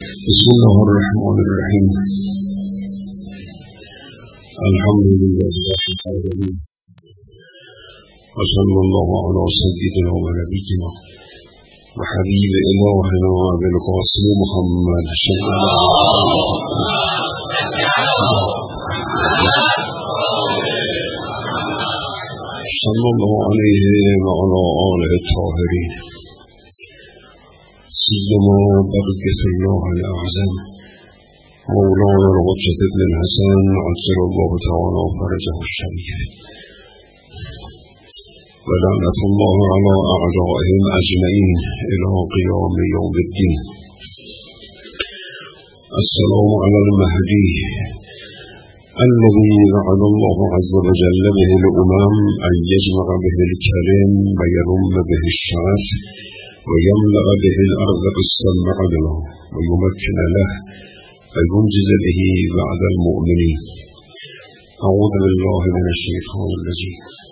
بسم الله الرحمن الرحیم. الحمد لله رب العالمین و صلی الله علی سیدنا و نبینا و حبیب الهنا ابوالقاسم محمد صلی الله علیه و علی آله الطاهرین. سيما بركة الله الأعظم مولانا الغجة بن الحسن عجل الله تعالى فرجه الشريف، ولعنة الله على أعدائهم أجمعين إلى قيام يوم الدين. السلام على المهدي الذي وعد الله عز وجل به الأمم أن يجمع به الكلم ويرم به الشعر ويملأ به الأرض بالسمع عدلا ويمكن له وينجز به بعد المؤمنين. أعوذ بالله من الشيطان الرجيم.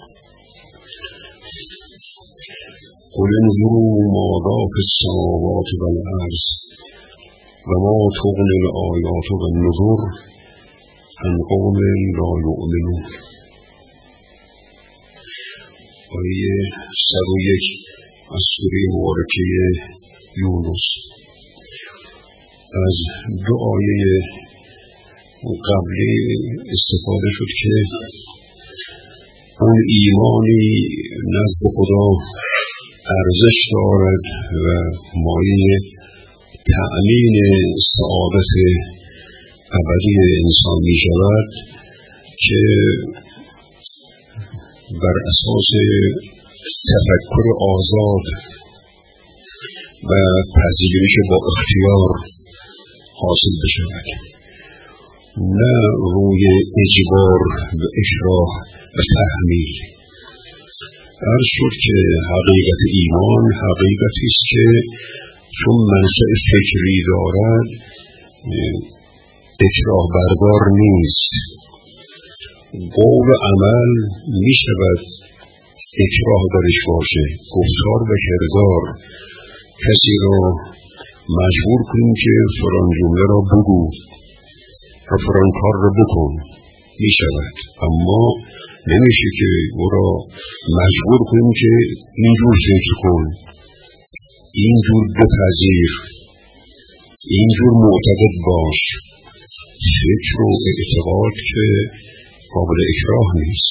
قل انظروا ماذا في السماوات والأرض وما تغني الآيات والنذر عن قوم لا يؤمنون. آیه 101 از سوره مبارکه یونس. از دو آیه قبلی استفاده شد که اون ایمانی نزد خدا ارزش دارد و مایه تأمین سعادت ابدی انسان می شود که بر اساس تفکر آزاد و پذیرش با اختیار حاصل بشود، نه روی اجبار و اکراه و تحمیل. عرض شد که حقیقت ایمان حقیقتی است که چون منشأ فکری دارد اکراه بردار نیست. قول و عمل می شود اکراه درش باشه، گفتار و کردار. کسی را مجبور کنیم که فلان جمله را بگو و فلان کار را بکن می شود، اما نمیشه که او را مجبور کنیم که اینجور فکر کن، اینجور بپذیر، اینجور معتقد باش. فکر و اعتقاد که قابل اکراه نیست.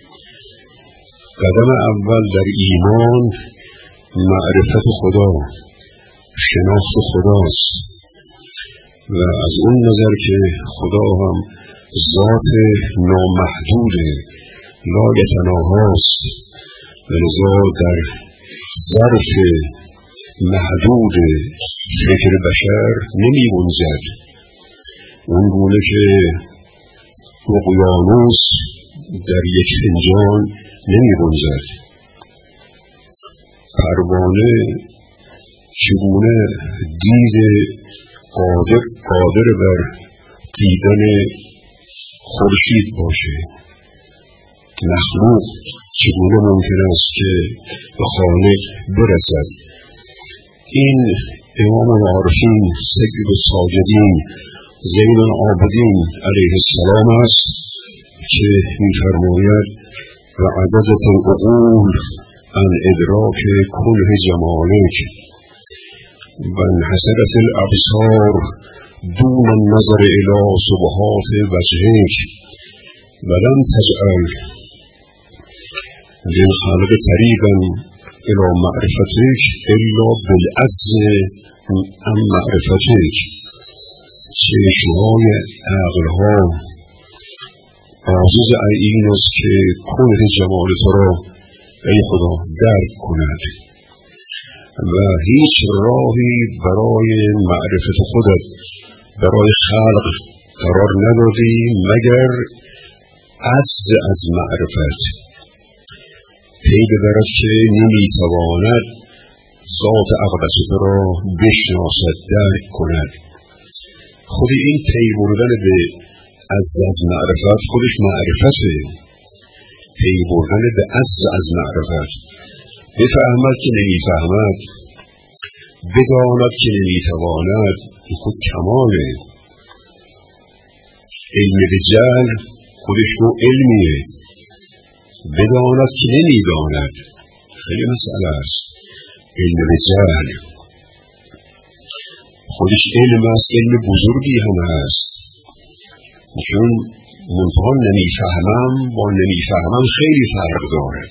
قدم اول در ایمان معرفت خدا، شناخت خداست و از اون نظر که خدا هم ذات نامحدود لا یتناهاست و لذا در ظرف محدود فکر بشر نمی گنجد. اون گونه که اقیانوس در یک فنجان نمی گنجد. پروانه چگونه دید قادر بر دیدن خورشید باشه؟ مخلوق چگونه ممکن است که به خالق برسد؟ این امام العارفین سید الساجدین زین العابدین علیه السلام است که می‌فرماید و عجزت العقول عن ادراک کنه جمالک و انحسرت الابصار دون النظر الى سبحات وجهک ولم تجعل للخالق طریقا الى معرفتک الا بالعجز عن معرفتک. چشمهای عقلها عاجز این است که کنه جمال تو را ای خدا درک کند و هیچ راهی برای معرفت خودت برای خلق قرار ندادی مگر عجز از معرفت. پی ببرد که نمیتواند ذات اقدس تو را بشناسد، درک کند. خود این پی بردن به عجز از معرفت خودش معرفته. پی بردن به عجز از معرفت، بفهمد که نمیفهمد، بداند که نمیتواند، این خود کماله. علم به جهل خودش رو علمیه. بداند که نمیداند خیلی مسئله است. علم به جهل خودش علم است، علم بزرگی هم هست، چون منتها نمیفهمم با نمیفهمم خیلی فرق داره.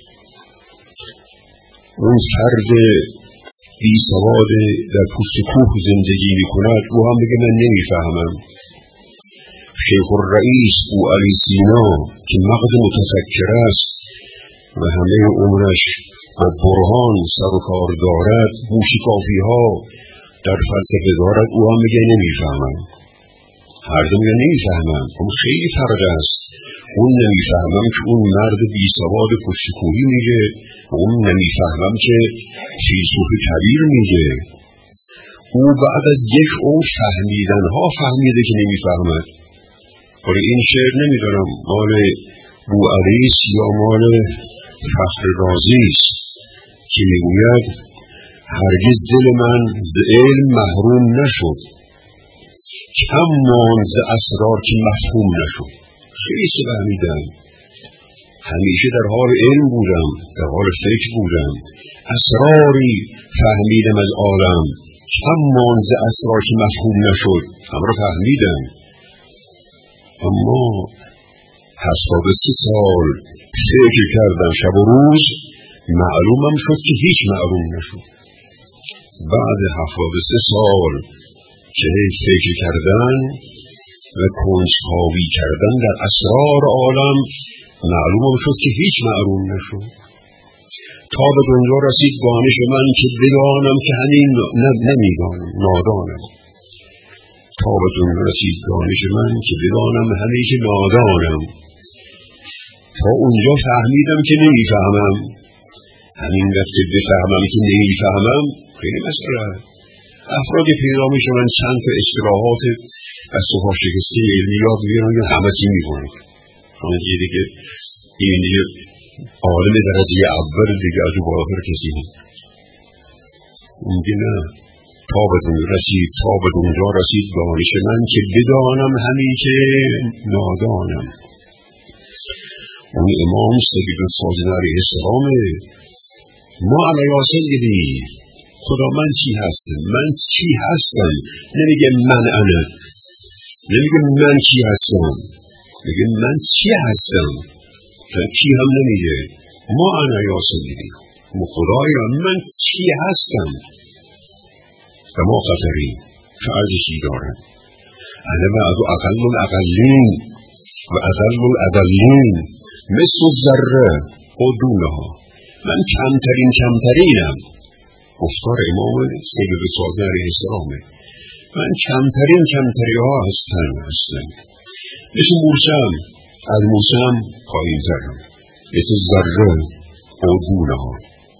اون فرد بی سواد در پوست کوه زندگی می کند، او هم بگه من نمیفهمم. شیخ الرئیس بوعلی سینا که مغز متفکر است و همه عمرش با برهان سر و کار دارد، موشکافی ها در فلسفه دارد، او هم بگه نمیفهمم. هر دو میگه نمیفهمم. اون خیلی فرق است. اون نمیفهمم که اون مرد بی سواد پشت کوهی میگه، اون نمیفهمم که فیلسوف کبیر میگه. او بعد از یک عمر فهمیدن ها فهمیده که نمیفهمد. ولی این شعر نمیدارم مال بوعلیست یا مال فخر رازی است که میگوید هرگز دل من ز علم محروم نشد، کم ماند ز اسرار که مفهوم نشد. خیلی فهمیدم، همیشه در حال علم بودم، در حال فکر بودم، اسراری فهمیدم از عالم، کم ماند ز اسرار که مفهوم نشد. هم را فهمیدم، اما 73 سال فکر کردم شب و روز، معلومم شد که هیچ معلوم نشد. بعد 73 سال که فکر کردن و کنجکاوی کردن در اسرار عالم، معلومم شد که هیچ معلوم نشد. تا به دنیا رسید دانش من که بدانم که همین نمیدانم، نادانم. تا به دنیا رسید دانش من که بدانم همین که نادانم. تا اونجا فهمیدم که نمیفهمم. همین دسته بفهمم که نمیفهمم خیلی مسئله. افرادی پیدا میشن چند تا اصطلاحات از سوها شکسته علمی یاد میگیرن یا همه چی میکنن. همه چی دیگه این دیگه عالم درجه اول دیگه از او بالاتر کسی هم. میگه نه، تا به اونجا رسید دانش من که بدانم همین که نادانم. اون امام سید الصادق علیه السلام ما علیه سیدی خدا من چی هستم، من چی هستم. نمیگه من انا، نمیگه من چی هستم، میگه من چی هستم. چی هم نمیگه. ما انا یا سیدی، خدایا من چی هستم و ما خطرین چه ارزشی داره. انا بعد اقل الاقلین و اقل الادلین مثل ذره و دونها، من کمترینم. گفتار امام سید صادق علیه السلامه. من کمتری ها هستم. مثل موسم، از موسم پایین ترم، مثل ذره و دونها.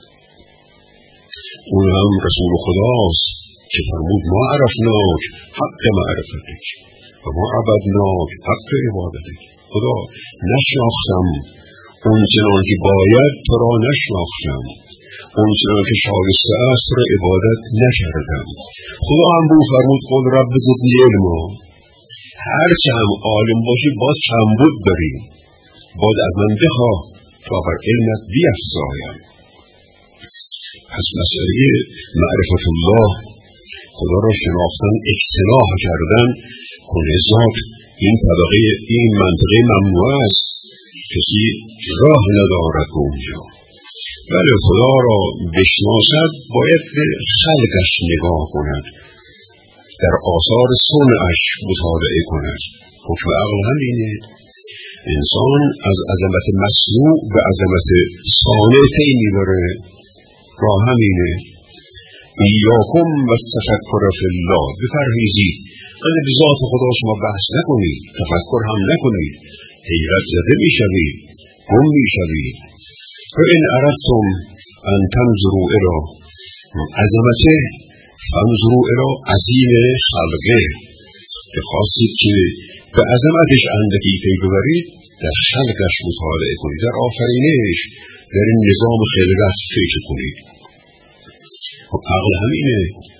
اون هم رسول خداست که فرمود ما عرفناک حق معرفتک و ما عبدناک حق عبادتک. خدا نشناختم اون چنان که باید تو را نشناختم، اون چنان که شایسته است را عبادت نکردم. خدا هم بود فرمود قل رب زدنی علما. هرچه هم عالم باشی باز کمبود داری، باید از من بخواه تا بر علمت بیفزایم. پس مسئله معرفت الله، خدا را شناختن، اقتناع کردن، کنزات این طبقه، این منطقه ممنوع است. کسی راه ندارد اونجا. ولی خدا را بشناسد باید به خلقش نگاه کند، در آثار صنعش مطالعه کند. حکم عقل همینه. انسان از عظمت مصنوع به عظمت صانع پی میبره. راه همینه. ایاکم و تفکر فی الله، بپرهیزید از به ذات خدا شما بحث نکنید، تفکر هم نکنید، حیرت زده میشوید، گم میشوید. و این اردتم ان تنظروا الی عظمته فانظروا الی عظیم خلقه. که خواستید که به عظمتش اندکی پی ببرید، در خلقش مطالعه کنید، در آفرینش، در این نظام خلقت فکر کنید. خب عقل همینه.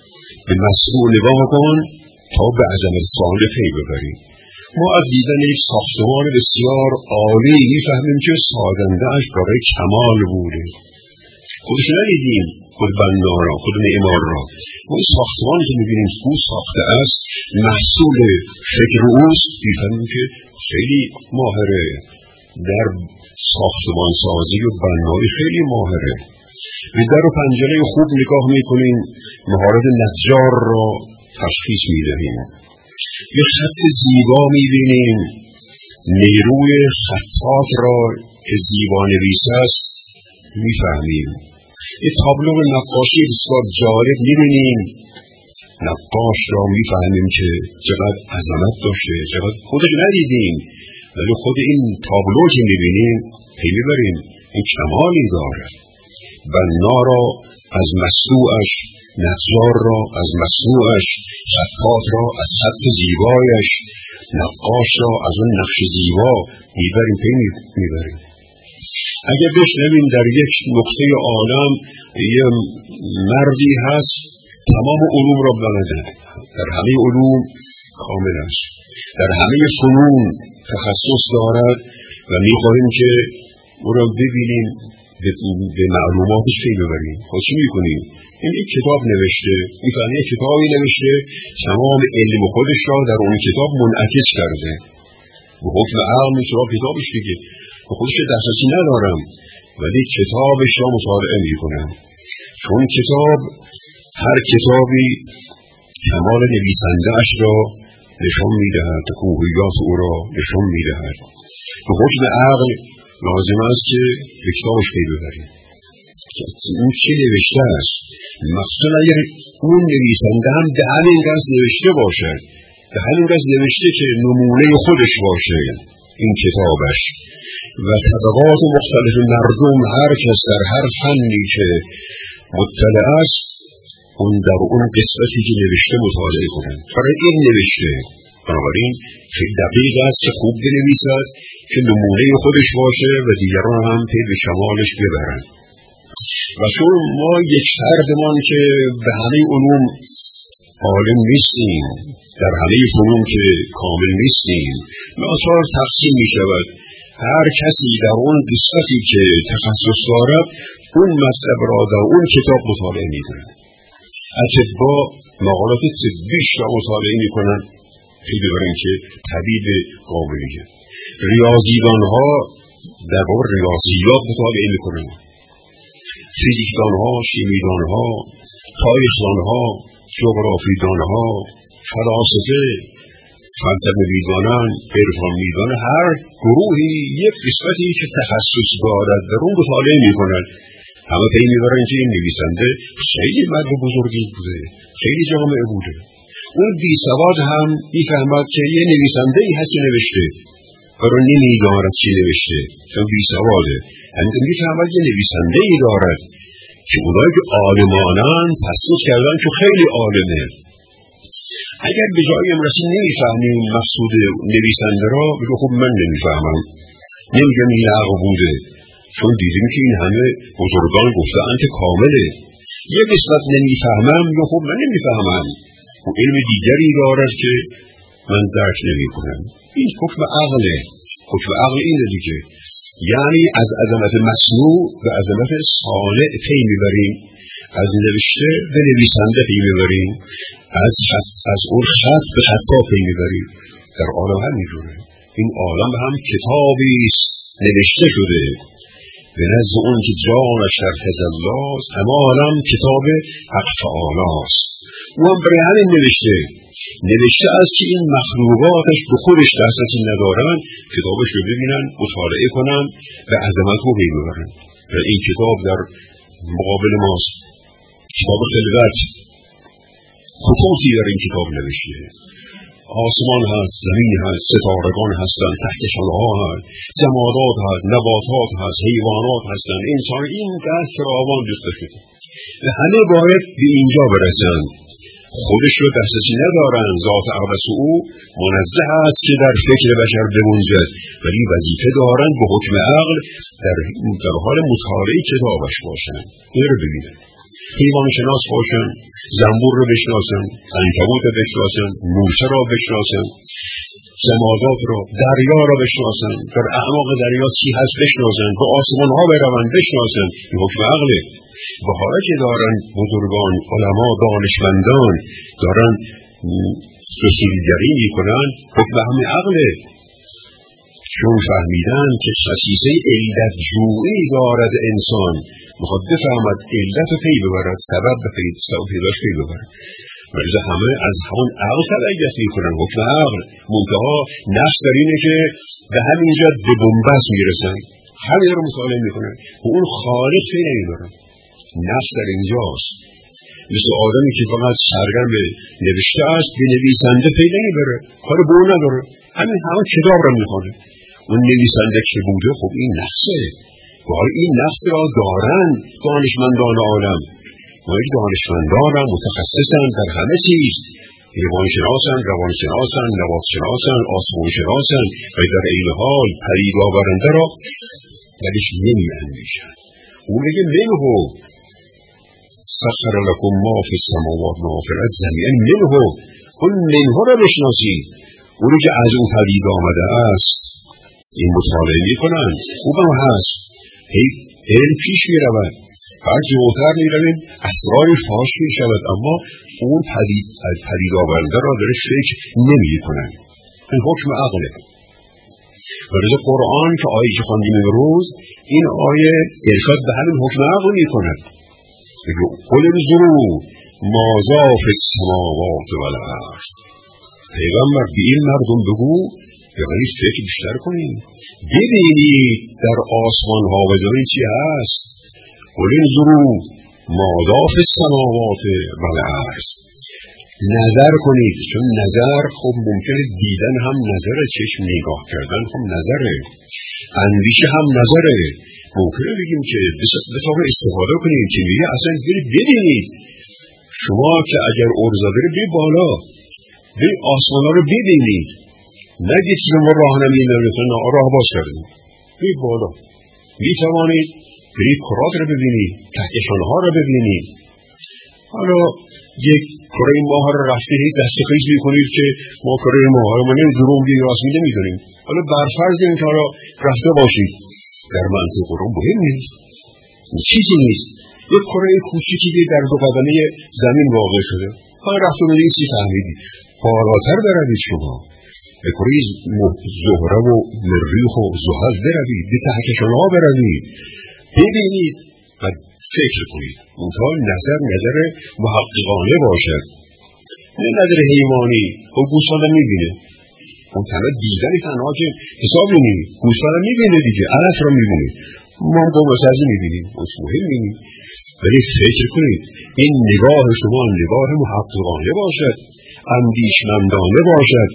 به مصنوع نگاه کن تا به عظمت صانع پی ببری. ما از دیدن یک ساختمان بسیار عالی میفهمیم که سازنده‌اش برای کمال بوده. خودش ندیدیم، خود بنا را، خود معمار را. ما این ساختمانی که میبینیم او ساخته است محصول فکر اوست، میفهمیم که خیلی ماهره در ساختمان سازی و بنایی، خیلی ماهره. به در و پنجره خوب نگاه میکنیم، مهارت نجار را تشخیص میدهیم. یه خط زیبا میبینیم، نیروی خطاط را که زیبا نویس است میفهمیم. یه تابلو نقاشی بسیار جالب میبینیم، نقاش را میفهمیم که چقدر عظمت داشته، چقدر خودش ندیدیم ولی خود این تابلو که میبینیم پی میبریم این کمالی دارد. بنا را از مصنوعش، نجار را از مصنوعش، خطاط را از خط زیبایش، نقاش را از اون نقش زیبا میبریم، پی میبریم. اگر بشنویم در یک نقطه عالم یه مردی هست تمام علوم را بلده، در همه علوم کامل است، در همه فنون تخصص دارد و میخواهیم که او را ببینیم، به معلوماتش پی ببریم. خب چی میکنیم؟ این یک کتاب نوشته، میفهمیم یک کتابی نوشته، تمام علم خودش را در اون کتاب منعکس کرده. به حکم عقل میشه کتابش دیگه، به خودش دسترسی ندارم ولی کتابش را مطالعه میکنم، چون کتاب، هر کتابی کمال نویسنده اش را نشان میدهد، خوبیات او را نشان میدهد. به حکم عقل لازم است که به کتابش پی ببریم اون چی نوشته است. مخصوصا اگر اون نویسنده هم به همین قصد نوشته باشد، به همین قصد نوشته که نمونه خودش باشه این کتابش، و طبقات مختلف مردم هر کس در هر فنی که مطلع است اون در اون قسمتی که نوشته مطالعه کنند. برای این نوشته، بنابراین خیلی دقیق است که خوب بنویسد که نمونه خودش باشه و دیگران هم پی به کمالش ببرند. و چون ما یک فردمان که به همه علوم عالم نیستیم، در همه فنون که کامل نیستیم، ناچار تقسیم می شود. هر کسی در اون قسمتی که تخصص دارد اون مطلب را در اون کتاب مطالعه می کند. اطباء مقالات طبیش را مطالعه می کنند خیلی برای که طبیب کاملیه. ریاضیدان ها در باب ریاضیات مطالعه می کنند، فیزیکدان ها، شیمیدان ها، تاریخدان ها، جغرافیدان ها، فلاسفه، فلسفه میدانند، عرفان میدانند، هر گروهی یک قسمتی که تخصص دارد در اون مطالعه میکنند. همه پی میبرند که این نویسنده خیلی مرد بزرگی بوده، خیلی جامعه بوده. اون بی سواد هم میفهمد که یه نویسنده ای هست نوشته، برای نمیداند چی نوشته چون بی سواده. همین میفهمد یه نویسنده ای دارد که اونایی که عالمانند تصدیق کردن که خیلی عالمه. اگر به جایی امرسی نمیفهمیم مقصود نویسنده را، بگو خب من نمیفهمم، نمیگم این حق بوده، چون دیدیم که این همه بزرگان گفتن که کامله. یه قسمت نمیفهمم، یا خب من نمیفهمم، و علم دیگری دارد که من درک نمیکنم. این حکم عقله. حکم عقل اینه دیگه، یعنی از عظمت مصنوع به عظمت صانع پی میبریم، از نوشته به نویسنده پی میبریم، از اون خط به خطا پی میبریم. در عالم هم میجوره. این عالم هم کتابی نوشته شده به نزد اون که جانش در تجلاست، همه عالم کتاب حق تعالیست. او هم برای همین نوشته است که این مخلوقاتش به خودش دسترسی ندارن، کتابش رو ببینن، مطالعه کنن و عظمت رو پی ببرن. و این کتاب در مقابل ماست، کتاب خلقت. خطوطی در این کتاب نوشته، آسمان هست، زمین هست، ستارگان هستند، کهکشان‌ها هست، جمادات هست، نباتات هست، حیوانات هستند، انسان. این قصد فراوان ریخته شده و همه باید به اینجا برسند. خودش رو دسترسی ندارن. ذات اقدس او منزه است که در فکر بشر بگنجد، ولی وظیفه دارن به حکم عقل در حال مطالعه کتابش باشن. این رو ببینن. حیوان شناس باشن، زنبور رو بشناسن، عنکبوت رو بشناسن، موشه را بشناسن، جمادات را، دریا را بشناسن، در اعماق دریا چی هست بشناسن، به آسمان ها برون بشناسن. این حکم عقله. به حالا که دارن بزرگان، علما، دانشمندان دارن رسولگری میکنن، حکم همه عقله. چون فهمیدن که خصیصه علت جویی دارد انسان، میخواد بفهمد علت رو پی ببرد، سبب به پیداش پی ببرد. ولی همه از همون عقل تبعیت میکنن، حکم عقل. منتها نفس در اینه که به همینجا به بنبست میرسن، همین رو مطالعه میکنن، اون خالص پی نمیبرن. نفس در اینجاست. مثل آدمی که فقط سرگرم نوشته است، به نویسنده پی نمیبره، کار به اون نداره، همین کتاب رو میخونه. اون نویسنده که بوده، خب این نفسه. ولی این نفس را دارن دانشمندان عالم. این دانشمندان هم متخصصن در همه چیز، حیوان شناسن، روان شناسن، نبات شناسن، آسمان شناسن، و در این حال پدید آورنده را درش نمی اندیشن. اون میگه منه سخر لکم ما فی السماوات و ما فی الارض جمیعا منه. اون منه را بشناسید، اونی که از اون پدید آمده است این مطالعه میکنن، خوبم هست. علم پیش میرود، هر جلوتر میرویم، اسرار فاش میشود، اما اون پدید آورنده را درش فکر نمیکنن. این حکم عقله. ولی قرآن که آیه که خواندیم امروز، این آیه ارشاد به همین حکم عقل میکند. قل انظروا ماذا فی السماوات و الارض. پیغمبر به این مردم بگو یعنی فکر بیشتر کنید، ببینید در آسمان ها و زمین چی هست. قل انظروا ماذا فی السماوات و الارض. نظر کنید، چون نظر خب ممکنه دیدن هم نظره، چشم نگاه کردن هم نظره، اندیشه هم نظره. ممکنه بگیم که به طور استفاده کنید که میگه اصلا ببینید. شما که اگر ارزا داره بی بالا، بی آسمان ها رو ببینید، نگه که ما راه نمیدن مثلا راه باز کردیم، بی بالا میتوانید بری کرات رو ببینید، کهکشان ها رو ببینید. حالا یک کره ماه رو رفته هیچ دستخیز میکنید که ما کره ماه رو منه دروم بی راست میده میدونیم. حالا برفرض این کارا رفته باشید، در منطق رو مهم نیست، چیزی نیست. یک کره کوچیکی در دو قدمه زمین واقع شده، ها رفته بودید چی فهمیدی؟ بالاتر بروید شما به کره زهره و مریخ و زحل بروید، به کهکشان ها بروید، ببینید و فکر کنید. منتها نظر محققانه باشد، نه نظر حیوانی. و گوسفند میبینه، اون تنها دیدن تنها که حساب نمیدید، گوسفند میبینه دیگه، علف رو میبینید، ما هم گوسفند میبینیم، اون مهم نیست. ولی فکر کنید این نگاه شما نگاه محققانه باشد، اندیشمندانه باشد،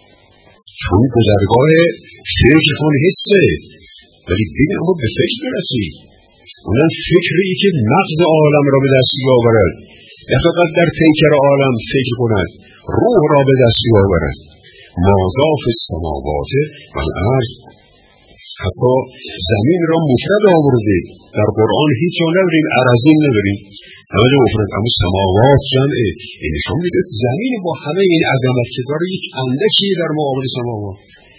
چون گذرگاه فکر کن حسه. ولی دیگه اما به فکر برسید، اونم فکری که مغز عالم را به دست بیاورد، نه فقط در پیکر عالم فکر کند، روح را به دست بیاورد. ماذا فی السماوات و الارض. حتی زمین را مفرد آورده در قرآن، هیچ جا نداریم، ارضین نداریم، همه جا مفرد. اما سماوات جمعه، این نشون میده زمین با همه این عظمت که داره یک اندکیه در مقابل سماوات،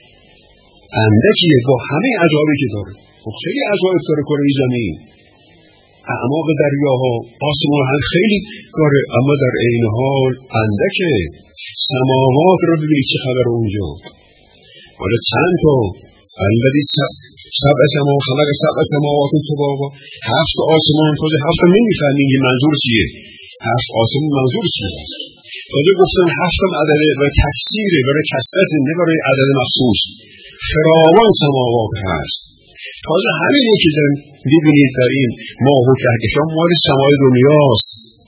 اندکیه با همه عجایبی که داره. خیلی عجایب داره کره زمین، اعماق دریاها، آسمان هم خیلی داره، اما در عین حال اندکه. سماوات رو ببینید چه خبر اونجا. حالا چند تا الذی سبع سماوات خلق سبع سماوات طباقا، 7 آسمان تازه 7 نمیفهمیم که منظور چیه، 7 آسمان منظور چیه. تازه گفتن 7 عدده و تکثیره، برای کثرت، نه برای عدد مخصوص. فراوان سماوات هست. تازه همینه که ببینید در این ماه و کهکشان مال سمای دنیاست.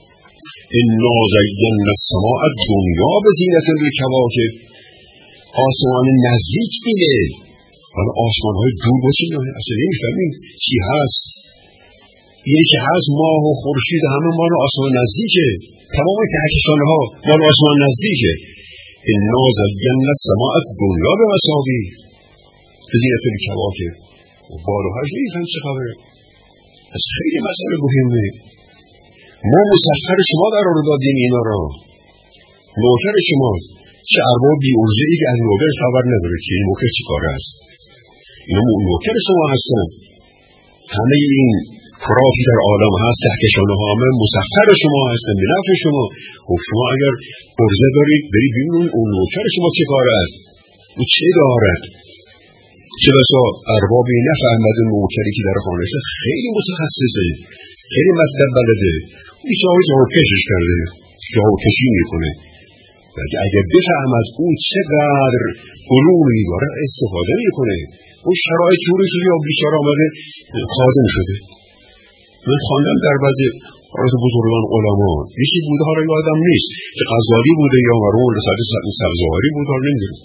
انا زینا السماء الدنیا بزینة الکواکب. آسمان نزدیک اینه، ولی آسمان های دور باشید اصلا نمیفهمیم چی هست. اینه که هست ماه و خورشید همه مال آسمان نزدیکه، تمام کهکشان ها مال آسمان نزدیکه. انا زینا السماء الدنیا بمصابیح بزینة الکواکب. و بالاهاش نمیفهم چه خبره. از خیلی مسئله مهمه. ما مسخر شما قرار دادیم اینا را، نوکر شماست. چه ارباب بی ارزه‌ای که از نوکر خبر نداره که این نوکر چی کاره است. اینا نوکر شما هستن. همه این کراتی در عالم هست، کهکشان‌ها همه مسخر شما هستن، به نفع شما. خب شما اگر ارزه دارید برید ببینید اون نوکر شما چه کاره است، اون چه دارد. چه بسا اربابی نفهمده نوکری که در خانه است خیلی متخصصه، خیلی مطلب بلده، بیچاره جاکشش کرده، جاکشی میکنه. ولی اگر بفهمد اون چقدر علومی داره استفاده میکنه. اون شرایط جوری شده یا بیچاره آمده خادم شده. من خواندم در بعضی از بزرگان علما یکی بوده، ها را یادم نیست که غزالی بوده یا مرحوم رسالت سبزواری بوده، ها نمیدونم.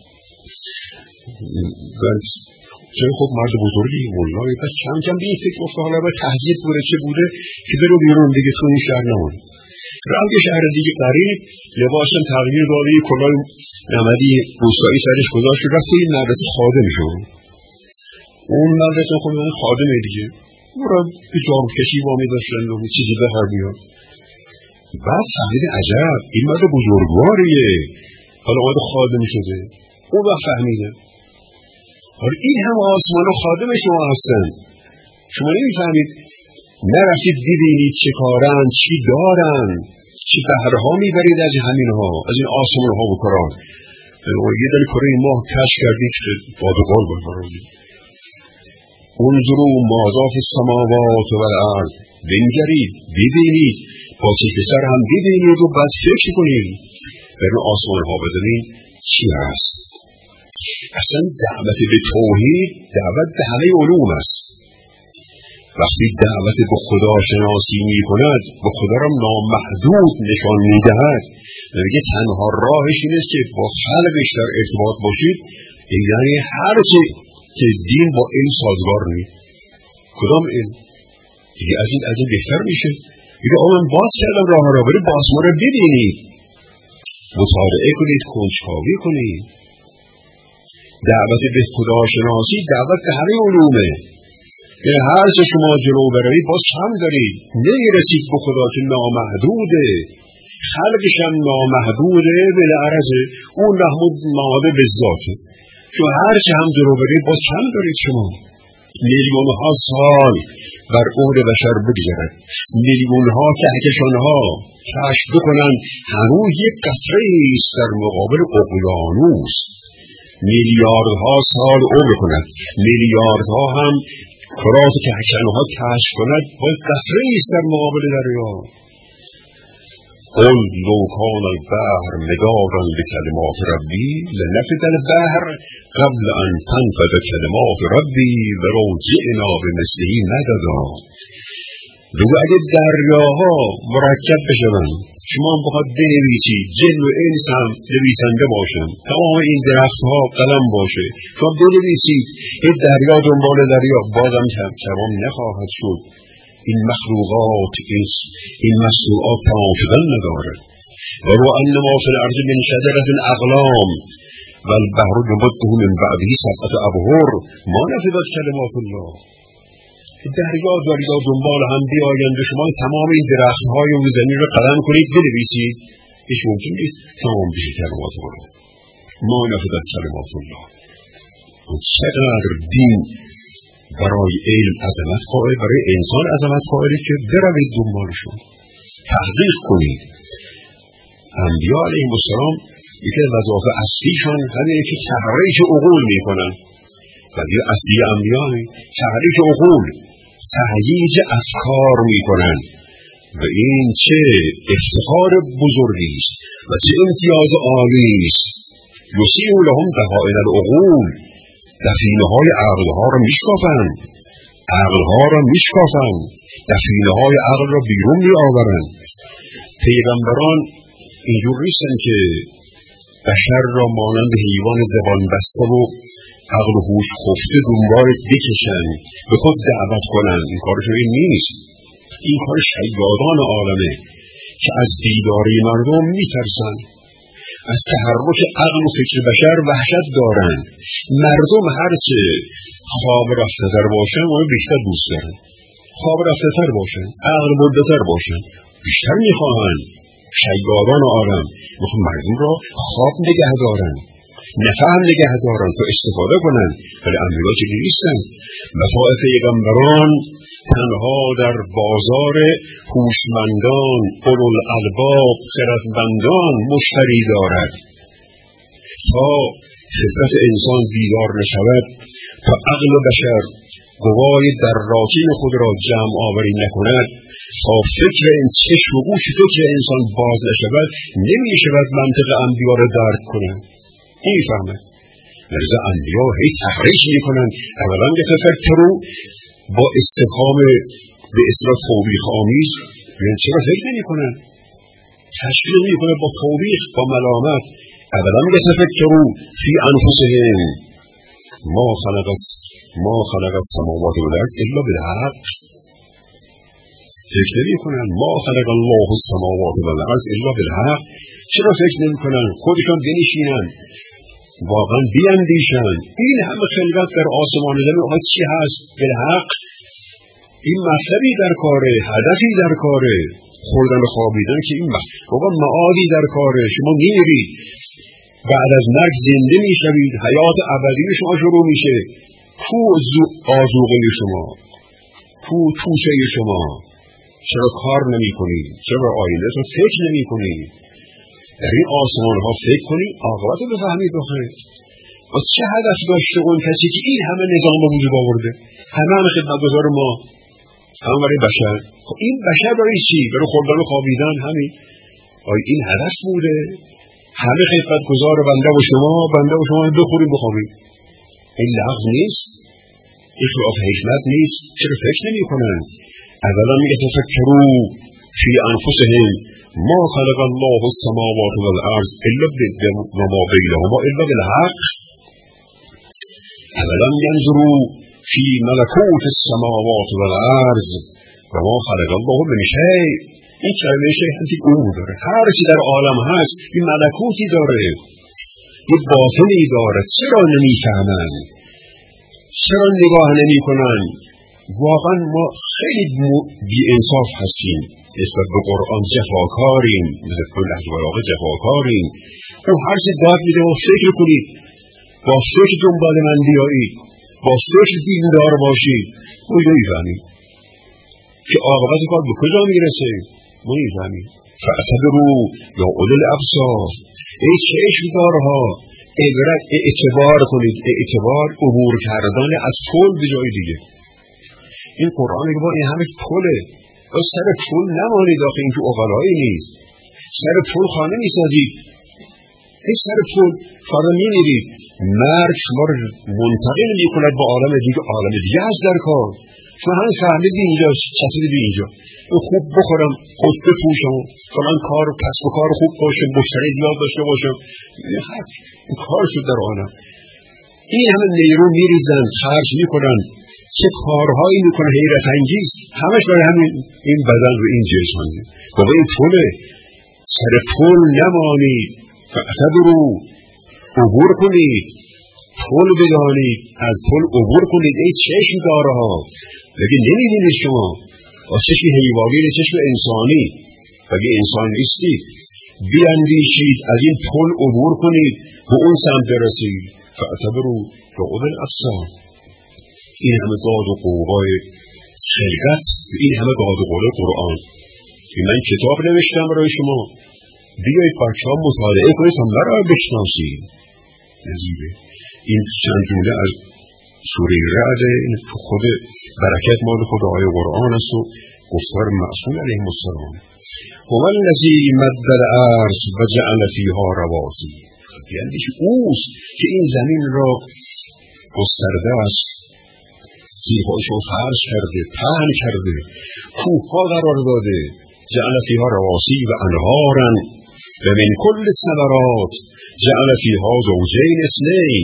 چون خب مرد بزرگی مولایی، پس کم کم به این فکر افته حالا به تهذیب بوده چه بوده که برو بیرون دیگه تو این شهر نمون. رنگ شهر دیگه قریب لباسم تغییر داده، کلاه نمدی روستایی سرش گذاشت رفت این مدرسه خادم شد. اون مدرسه خب خادمه دیگه، برای به جام کشی وامی داشتن و چیزی به هر بیاد. بعد فهمید عجب این مرد بزرگواریه، حالا اومده خادم شده. اون وقت فهمیده حالا این هم آسمان و خادم شما هستن. شما نمیفهمید، نرفتید ببینید چه کارن، چی دارن، چی بهرها میبرید از همینها، از این آسمان ها و کاران. یه دل کره ماه کشف کردید که بادوغال برید. انظروا ماذا فی السماوات و الارض، بنگرید ببینید، با چشم سر هم ببینید و بعد فکر کنید بر آسمان ها بدونید چی هست. اصلا دعوت به توحید دعوت به همه علوم است. وقتی دعوت به خدا شناسی می کند، به خدا را نامحدود نشان می دهد، میگه تنها راهش این است که با خلقش در ارتباط باشید. یعنی هر چه که دین با علم سازگار نیست. کدام علم؟ دیگه از این بهتر میشه. دیگه من باز کردم راه را، برید با آسمان را ببینید، مطالعه کنید، کنجکاوی کنید. دعوت به خدا شناسی دعوت به همه علومه. یعنی هر چه شما جلو برید باز کم دارید، نمیرسید به خدا که نامحدوده، خلقش هم نامحدوده، بالعرضه اون محمود ماده به ذاته. چون هر چه هم جلو برید باز کم دارید. شما میلیون ها سال بر عمر بشر بگذرد، میلیون ها کهکشان ها کشف بکنن، هنوز یک قطره است در مقابل اقیانوس. میلیاردها سال عمر کند، میلیاردها هم کرات کهکشانها کشف کند، باید قطره است در مقابل دریا. قل لو کان البحر مدادا لکلمات ربی لنفد البحر قبل ان تنفد کلمات ربی ولو جئنا بمثله مددا. بگو اگه دریاها مرکب بشوند، شما بخواد بنویسید، جن و انس هم نویسنده باشن، تمام این درختها قلم باشه، شما بنویسید این دریا دنبال دریا، بازم تمام نخواهد شد. این مخلوقات، این مسئولات تمام شدن نداره. ولو ان ما فی الارض من شجرة اقلام والبحر یمده من بعده 7 ابحر ما نفدت کلمات الله. دریا دنبال هم بیایند و شما تمام این درخت‌های روی زمین رو قلم کنید بنویسید، هیچ ممکن نیست تمام بشه کلمات الله. ما نفدت کلمات الله. چقدر دین برای علم عظمت قائل، برای انسان عظمت قائلی که بروید دنبالشون، تحقیق کنید. انبیاء علیهم السلام یکی از وظایف اصلیشان همینه که تحریک عقول میکنن. وظیفه اصلی انبیاء تحریک عقول، تهییج افکار میکنن و این چه افتخار بزرگی است و چه امتیاز عالی است. یسیع لهم دفائن العقول، دفینه های عقلها را میشکافند، عقلها را میشکافند، دفینه های عقل را بیرون میآورند. پیغمبران اینجور نیستن که بشر را مانند حیوان زبان بسته و عقل و هوش خفته دنبالش بکشن، به خود دعوت کنن. این کارشون این نیست. این کار شیادان عالمه که از دیداری مردم میترسن، از تحرک عقل و فکر بشر وحشت دارن. مردم هرچه خواب رفته تر باشن اون بیشتر دوست دارن، خواب رفته تر باشن، عقل برده تر باشن. بیشتر میخواهند. شیادان عالم میخوان مردم را خواب نگه دارن، نفهم نگه دارن تا استفاده کنن، ولی انبیا چنین نیستند. متاع پیغمبران تنها در بازار هوشمندان، اولوالالباب، خردمندان مشتری دارد. تا فطرت انسان بیدار نشود، تا عقل بشر قوای دراکین خود را جمع آوری نکند، تا چشم و گوش فکر انسان باز نشود، نمی شود منطق انبیا را درک کنند. این فهمد. لذا انبیا هی تحریش می کنند. اولا یتفکروا با استفهام به اصطلاح توبیخ آمیز، یعنی چرا فکر نمی کنند؟ تشکیل نمی کنند با توبیخ، با ملامت. اولا یتفکروا فی انفسهم ما خلق السماوات والارض الا بالحق. فکر نمی کنند ما خلق الله السماوات والارض الا بالحق. چرا فکر نمی کنند؟ خودشان بنشینند، واقعا بیاندیشند. این همه خلقت در آسمان و زمین آقا چی هست؟ بالحق. این مطلبی در کاره، هدفی در کاره. خوردن و خوابیدن که این بابا معادی در کاره. شما میرید، بعد از مرگ زنده میشوید، حیات ابدی شما شروع میشه. کو آذوقه شما، کو توشه شما؟ چرا کار نمی کنید؟ چرا آینده تو فکر نمی کنید؟ در این آسمان ها فکر کنید، عاقبت رو بفهمید. و چه هدف داشته اون کسی که این همه نظام رو وجود آورده؟ همه خدمتگزار ما، همه برای بشر. این بشر برای چی؟ برای خوردن و خوابیدن؟ همین آیا این هدف بوده؟ همه خدمتگزار بنده و شما بخورید بخوابید. این لغز نیست؟ این خلاف حکمت نیست؟ چرا فکر نمی کنند؟ اولا میگه تفکروا فی انفسهم ما خلق الله السماوات والارض الا وما بینهما الا بالحق. اولا ینظروا فی ملکوت السماوات والارض و ما خلق الله من شیء. این کلمه شیء همتی اون داره. هر چی در عالم هست این ملکوتی داره، یک باطنی داره. چرا نمیفهمند؟ چرا نگاه نمی کنن؟ واقعا ما خیلی بی انصاف هستیم، نسبت به قرآن جفاکاریم، نسبت به نهج البلاغه جفاکاریم. او هر چی داد میده و فکر کنید، با فکر دنبال من بیایید، با فکر دیندار باشید. ما نمیفهمیم که عاقبت کار به کجا میرسه. ما نمیفهمیم. فاعتبروا یا اولي الابصار، ای چشمدارها عبرت اعتبار کنید. اعتبار عبور کردن از پل به جای دیگه. این قرآن میگه با این همه پله، و سر پل نمانید. آخه این که اقلایی نیست. سر پل خانه میسازید، این سر پل فردا میمیرید. مرگ شما رو منتقل میکند به عالم دیگه. عالم دیگه هست در کار. شما همه فهمیدی اینجا چسیدی اینجا، خوب بخورم، خوب بپوشم، فلان کار کسب و کار خوب باشه، مشتری زیاد داشته باشم. این کار شد در عالم. این همه نیرو میریزن، خرج میکنن، چه کارهایی میکنن حیرت انگیز، همش برای همین این بدن و این جسم. بابا این پله، سر پل نمانید. فاعتبروا عبور کنید، پل بدانید، از پل عبور کنید. ای چشم دارها، بگه نمیدینید شما چشم حیوانی، چشم انسانی، بگه انسان نیستید. بیاندیشید، از این پل عبور کنید، به اون سمت برسید. فاعتبروا یا اولي الابصار. این همه داد و قوای خلقت، این همه داد و قوای قرآن. من کتاب نوشتم برای شما، بیایید بچه ها مطالعه کنید تا مرا بشناسید. نزیبه این چند جمله از سوره رعد، این خود برکت مال خود آیه قرآن است و گفتار معصوم علیه السلام. هو الذی مد الارض و جعل فیها رواسی. یعنی اوست که این زمین را گسترده است، زیرهایش را فرش کرده، پهن کرده، کوهها قرار داده. جعل فیها رواسی و انهارا و من کل الثمرات جعل فیها زوجین اثنین.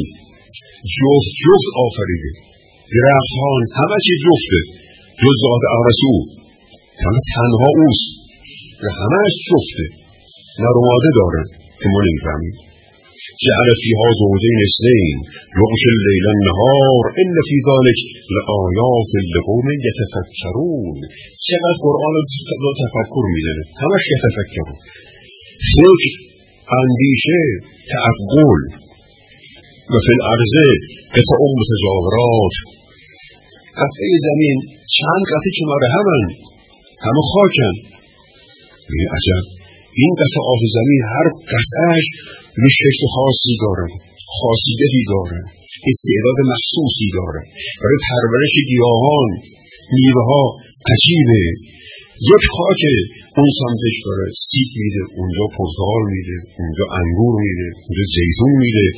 جفت آفریده. درختان همه چی جفته، جز ذات الرسول تنها اوست و همهش جفته، نر و ماده داره که ما نمیفهمیم. جعل فيها زوجين اثنين يغشي الليل النهار ان في ذلك لآیات لقوم یتفکرون. چقدر قرآن رو تفکر میده، همش یتفکرون، فکر، اندیشه، تعقل. و فی الارض قطع متجاورات، قطعه زمین چند قطعه کنار همه خاکن. این عجب، این قطعات زمین هر قطعش یه شکل خاصی داره، خاصیتی داره، استعداد مخصوصی داره. برای پرورش گیاهان، میوه ها عجیبه. یک خاک اون سمتش داره سیب میده، اونجا پرتقال میده، اونجا انگور میده، اونجا زیتون میده.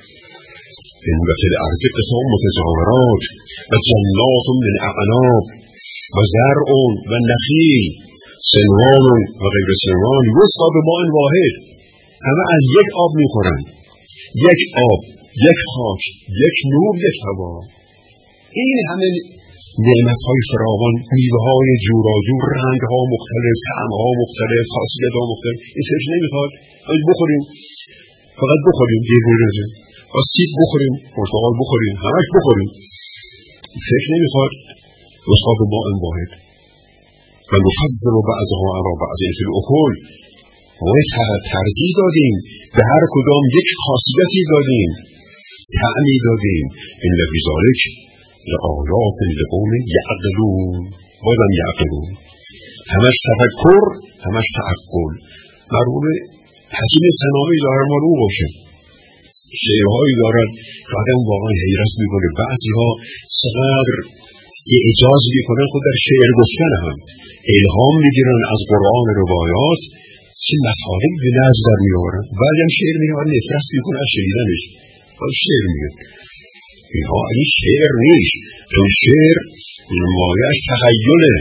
این فی الارض قطع متجاورات و جنات من اعناب و زرع و نخیل سنوان و غیر سنوان یسقی بماء واحد. همه از یک آب میخورن، یک آب، یک خاک، یک نور، یک هوا. این همه نعمت‌های فراوان، میوه‌های جوراجور، رنگ‌ها مختلف، طعم‌ها مختلف، خاصیت‌ها مختلف. این فکر نمی‌خواد بخوریم، فقط بخوریم، دیگه سیب بخوریم، پرتقال بخوریم، همش بخوریم. فکر نمی‌خواد. یسقی بماء واحد و نفضل بعضها علی بعض فی الاکل. ما ترجیح دادیم، به هر کدام یک خاصیتی دادیم، طعمی دادیم. این فی ذلک لآیات لقوم یعقلون. بازم یعقلون، همش تفکر، همش تعقل. مرحوم حکیم سنایی دارن مال او باشه، شعرهایی دارن که آدم واقعا حیرت میکنه. بعضی ها چقدر اعجاز میکنن، خود در شعر گفتن هم الهام میگیرن از قرآن روایات، چه مطالب به نظر در میارن. بعضی هم شعر میگن نفرت میکنه از شنیدنش، ولی شعر میگن. اینها این شعر نیست، چون شعر مایه‌اش تخیله،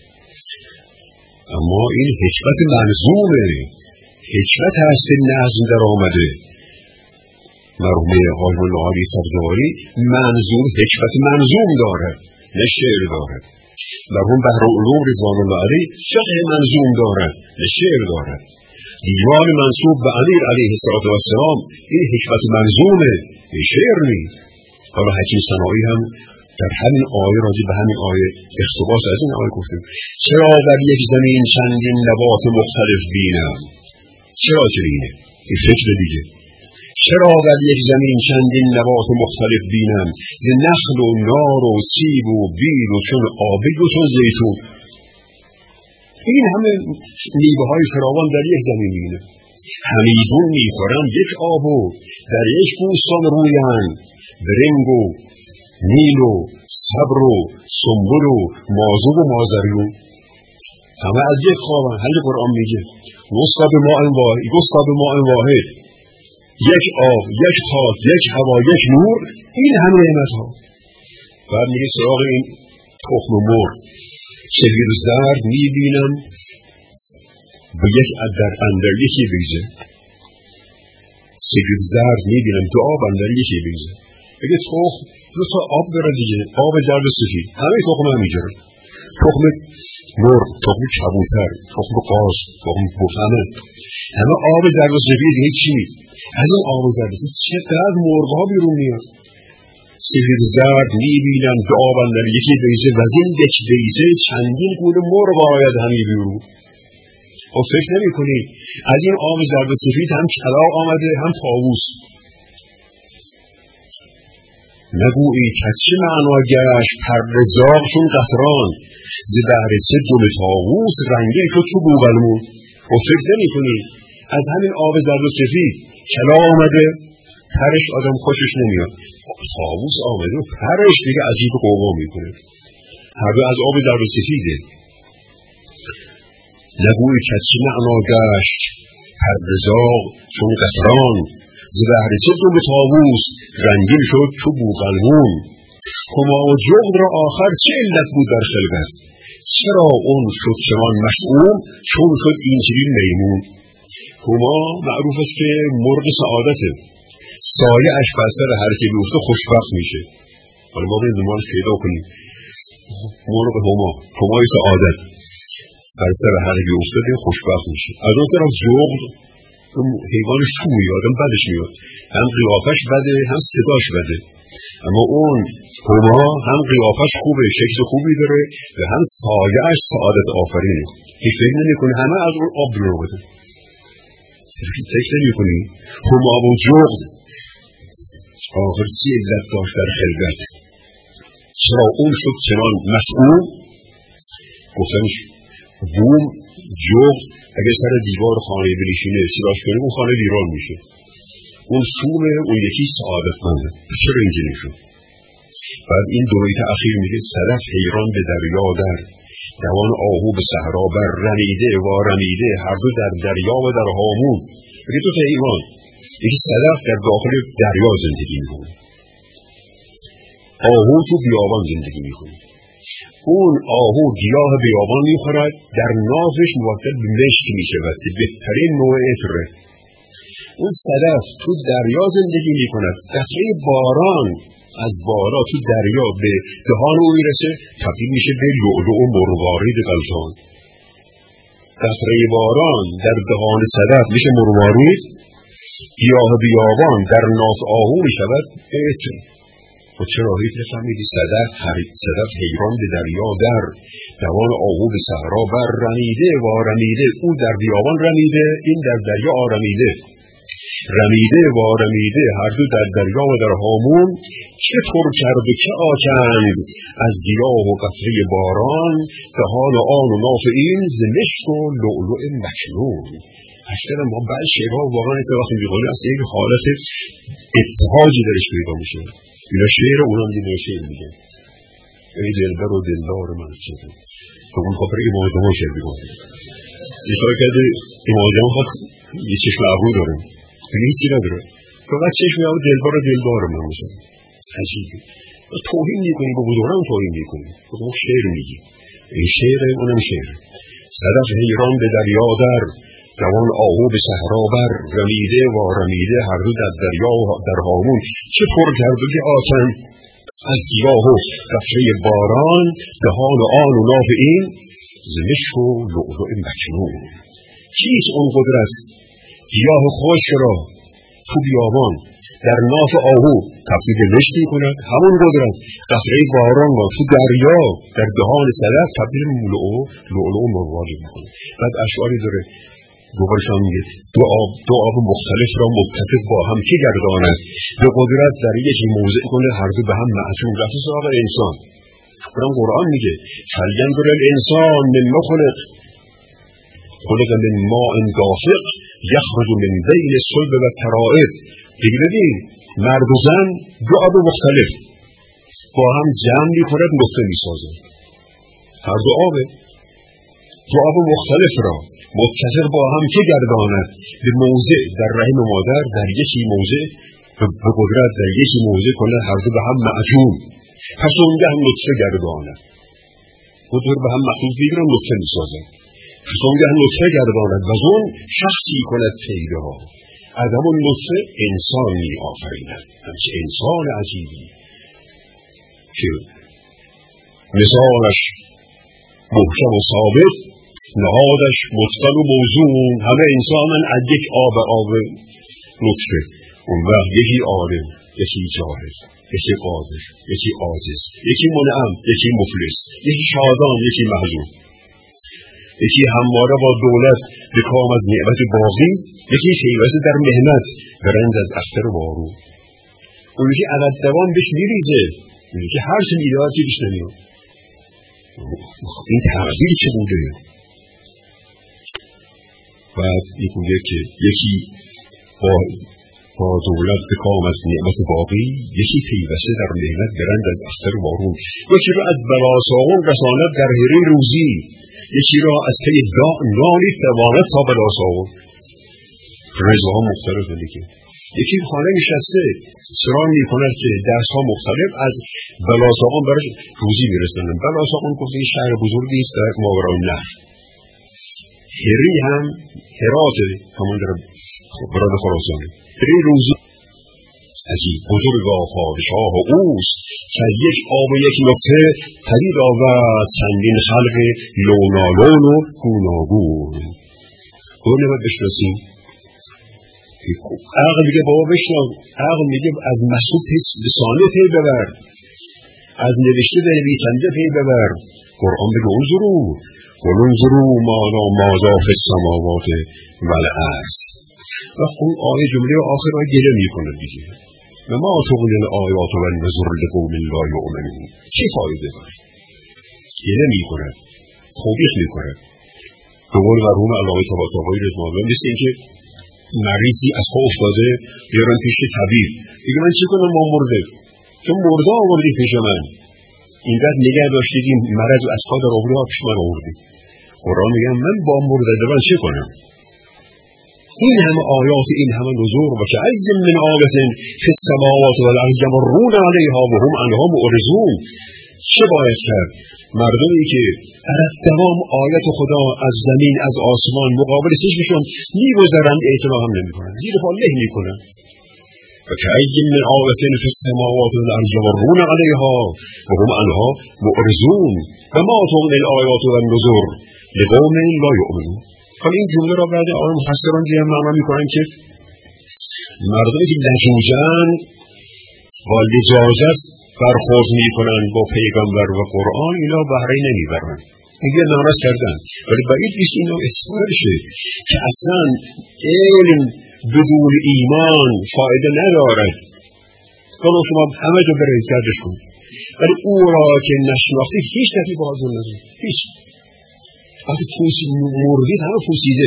اما این حکمت منظومه، حکمت هست که نظم در آمده. مرحوم حاج الله سبزواری منظوم، حکمت منظوم داره، نه شعر داره. مرحوم بحرالعلوم رضوان الله علیه فقه منظوم داره، نه شعر داره. دیوان منصوب به امیر علیه السلام این حکمت منظومه، نه شعر نیست. حالا حکیم سنایی هم در همین آیه، راجع به همین آیه اقتباس از این آیه گفتیم: چرا در یک زمین چندین نبات مختلف بینم؟ چرا چنینه؟ این فکر دیگه. چرا در یک زمین چندین نبات مختلف بینم، ز نخل و نار و سیب و بیر و چون آبی و چون زیتون. این همه میوه های فراوان در یک زمین بینه. همیدون میخورن یک آب و در یک بوستان رویان، برنگ و نیل و صبر و سنبل و مازو و مازریون، همه از یک خوابن. همین قرآن میگه یسقی بماء واحد، یک آب، یک خاک، یک هوا، یک نور، این همه نعمت ها. بعد میگه سراغ این تخم مرغ: سفید و زرد میبینم به یک اندر یکی بیزه. سفید زرد میبینم دو آب اندر یکی بیزه. اگه تخم دو تا آب داره دیگه، آب زرد و سفید، همه تخم هم میگیره. تخم مرغ، تخم کبوتر، تخم قاز، تخم بوفنه، همه آب زرد و سفید. هیچی از این آب زرد چقدر مرغ ها بیرون میاد. سفید زرد میبینم دو آب اندر یکی بیزه و از این یک بیزه چندین گونه مرغ آید همی بیرون. و فکر نمی کنی از این آب زرد و سفید هم کلاغ آمده، هم طاووس. نگویی کچه معنا گشت پرزاق چون قطران، ز بهر چه دل طاووس رنگین شد چو بوقلمون. و فکر نمی کنی از همین آب زرد و سفید کلاغ آمده، پرش آدم خوشش نمیاد، طاووس آمده و پرش دیگه عجیب قوقا میکنه. هر از آب زرد و سفیده. نگویی کچه معنا گشت پرزاق چون قطران، ز بهر چه دل طاووس رنگین شد چو بوقلمون. هما و جغد را آخر چه علت بود در خلقت، چرا اون شد چنان مشعوم چون شد این چنین میمون. هما معروف است که مرغ سعادته، سایه اش بر سر هر کی بیفته خوشبخت میشه. حالا ما باید نمال پیدا کنیم. مرغ همای سعادت بر سر هر کی بیفته خوشبخت میشه. از اون طرف جغد حیوان شومی آدم بدش میاد، هم قیافش بده هم صداش بده. اما اون هما هم قیافش خوبه، شکل خوبی داره و هم سایه‌اش سعادت آفرینه. هیچ فکر نمی‌کنه همه از اون آب بیرون آمدن. فکر نمی‌کنی هما و جغد آخر چی علت داشت در خلقت؟ چرا اون شد چنان مسئول؟ گفتنش بوم جغد اگه سر دیوار خانه بنشینه صداش کنه اون خانه ویران میشه. اون شومه، اون یکی سعادتمنده. چرا اینجوری شد؟ بعد این دو بیت اخیر میگه صدف حیران به دریا در، دوان آهو به صحرا بر، رمیده و رمیده هر دو در دریا و در هامون. میگه تو حیوان، یکی صدف در داخل دریا زندگی میکنه، آهو تو بیابان زندگی میکنه. اون آهو گیاه بیابان میخورد، در نافش مبدل به مشک میشود که بهترین نوع عطره. اون صدف تو دریا زندگی میکند، قطره باران از بالا تو دریا به دهان او میرسه، تبدیل میشه به لؤلؤ و مروارید قلتان. قطره باران در دهان صدف میشه مروارید، گیاه بیابان در ناف آهو میشود عطر. و چرا هیچ نفهمیدی صدف حیران به دریا در، دوان آهو به صحرا بر، رمیده و رمیده. او در بیابان رمیده، این در دریا آرمیده. رمیده و رمیده هر دو در دریا و در هامون. چه پر کرد و چه آکند از گیاه و قطره باران، دهان آن و ناف این ز مشک و لؤلؤ مکنون. اشتر ما بعد شعرها واقعا وقتی میخونی از یک حالت ابتهاجی درش پیدا میشه. اینا شعر، اونم دیگه شعر میگه ای دلبر و دلدار من شده. تو اون خاطر امام زمان شعر میگه اشاره کرده امام زمان خود یه چشم ابرو داره، هیچی نداره، فقط چشم ابرو دلبر و دلدار من میشه. عجیبه. توهین میکنی، با بزرگان توهین میکنی، اون شعر میگی. این شعر، اونم شعر. صدف حیران به دریا در، دوان آهو به صحرا بر، رمیده و رمیده هر دو در دریا و در هامون. چه پر کرد و چه آکند از گیاه و قطره باران، دهان آن و ناف این ز مشک و لؤلؤ مکنون. چیست اون قدرت؟ گیاه خشک را تو بیابان در ناف آهو تبدیل به مشک می‌کند، همون قدرت قطره باران را تو دریا در دهان صدف تبدیل به لؤلؤ مروارید می‌کند. بعد اشعاری داره دوبارشان میگه دو آب مختلف را متفق با هم که گرداند، به قدرت در یکی موضع کنه هر دو به هم معصوم. رفت سراغ انسان. قرآن میگه فلینظر الانسان مما خلق من ماء دافق یخرج من بین الصلب والترائب. ببین مرد و زن دو آب مختلف با هم جمع میکنند، نطفه میسازه. هر دو آب مختلف را متفق با هم که گرداند، به موضع در رحم مادر در یکی موضع به قدرت در یکی موضع کنه هر دو به هم معجون. پس اونگه هم نطفه گرداند، قدر به هم مخلوط بگیرن نطفه میسازه. پس اونگه هم نطفه گرداند و از اون شخصی کند پیدا، از همون نطفه انسانی آفریند. همچه انسان عجیبی که مثالش محکم و ثابت، نهادش متصل و موزون. همه انسانن از یک آب نطفه. اون وقت یکی عالم، یکی جاهل، یکی قادر، یکی عاجز، یکی منعم، یکی مفلس، یکی شادان، یکی محزون، یکی همواره با دولت به کام از نعمت باقی، یکی پیوسته در مهنت و رنج از اختر بارو. اون یکی عدد دوام بهش میریزه، اون یکی هر چه میدهد که بیش نمیاد. این تغییر چه بوده؟ بعد میگه که یکی با دولت به کام از نعمت باقی، یکی پیوسته در مهنت به رنج از اختر بارون. یکی را از بلاساغون رساند در هری روزی، یکی را از پی داع نالی تواند تا بلاساغون. رزاها مختلفه دیگه. یکی خانه نشسته سران میکند که درسها مختلف از بلاساغون برش روزی میرسنن. بلاساغون گفت این شهر بزرگی است در ماورای نهر. هری هم هراته، همون در براد خراسانه. هری روزی عجیب بزرگا پادشاه اوست، که یک آب و یک نطفه پدید آورد چندین خلق لونالون و گوناگون. اون نباید بشناسیم عقل میگه بابا بشنو، عقل میگه از مسعود لسانه پی ببر، از نوشته به نویسنده پی ببر. قرآن بگه انظروا ماذا فی السماوات والارض. و اون آیه جمله آخر آیه گله میکنه دیگه، و ما تغنی الآیات والنذر لقوم لا یؤمنون. چی فایده داره؟ گله میکنه، توبیخ میکنه. به قول مرحوم علامه طباطبایی رضوان الله، مثل اینکه مریضی از خواب افتاده بیارن پیش طبیب، دیگه من چی کنم؟ ما مرده، چون مرده آوردی پیش من، اینقدر نگه داشتیدیم مرض و از خواب در آورده پیش من آوردی. قرآن میگم من با مرده من چه کنم؟ این همه آیات، این همه نذور باشه. عز من آیة فی السماوات والارض یمرون علیها و هم عنها معرضون. چه باید کرد؟ مردمی که در تمام آیات خدا از زمین از آسمان مقابل چشمشون میگذرند، اعتنا هم نمیکنند، زیر پا له میکنند. و که عز من آیة فی السماوات والارض یمرون علیها و هم عنها معرضون و ما تغنی الآیات والنذر لقوم لا یؤمنون. حالا این جمله را بعد آن مفسران دیگه معنا میکنن که مردمی که لجوجن با لجاجت برخورد میکنن با پیغمبر و قرآن، اینا بهره نمیبرن. میگه ناراض کردن، ولی بعید نیست اینا اثبات شه که اصلا علم بدون ایمان فایده ندارد. حالا شما همه جا برید گردش کن، ولی او را که نشناختی هیچ نفی با حضور نداری، هیچ. وقتی موردید همه پوسیده.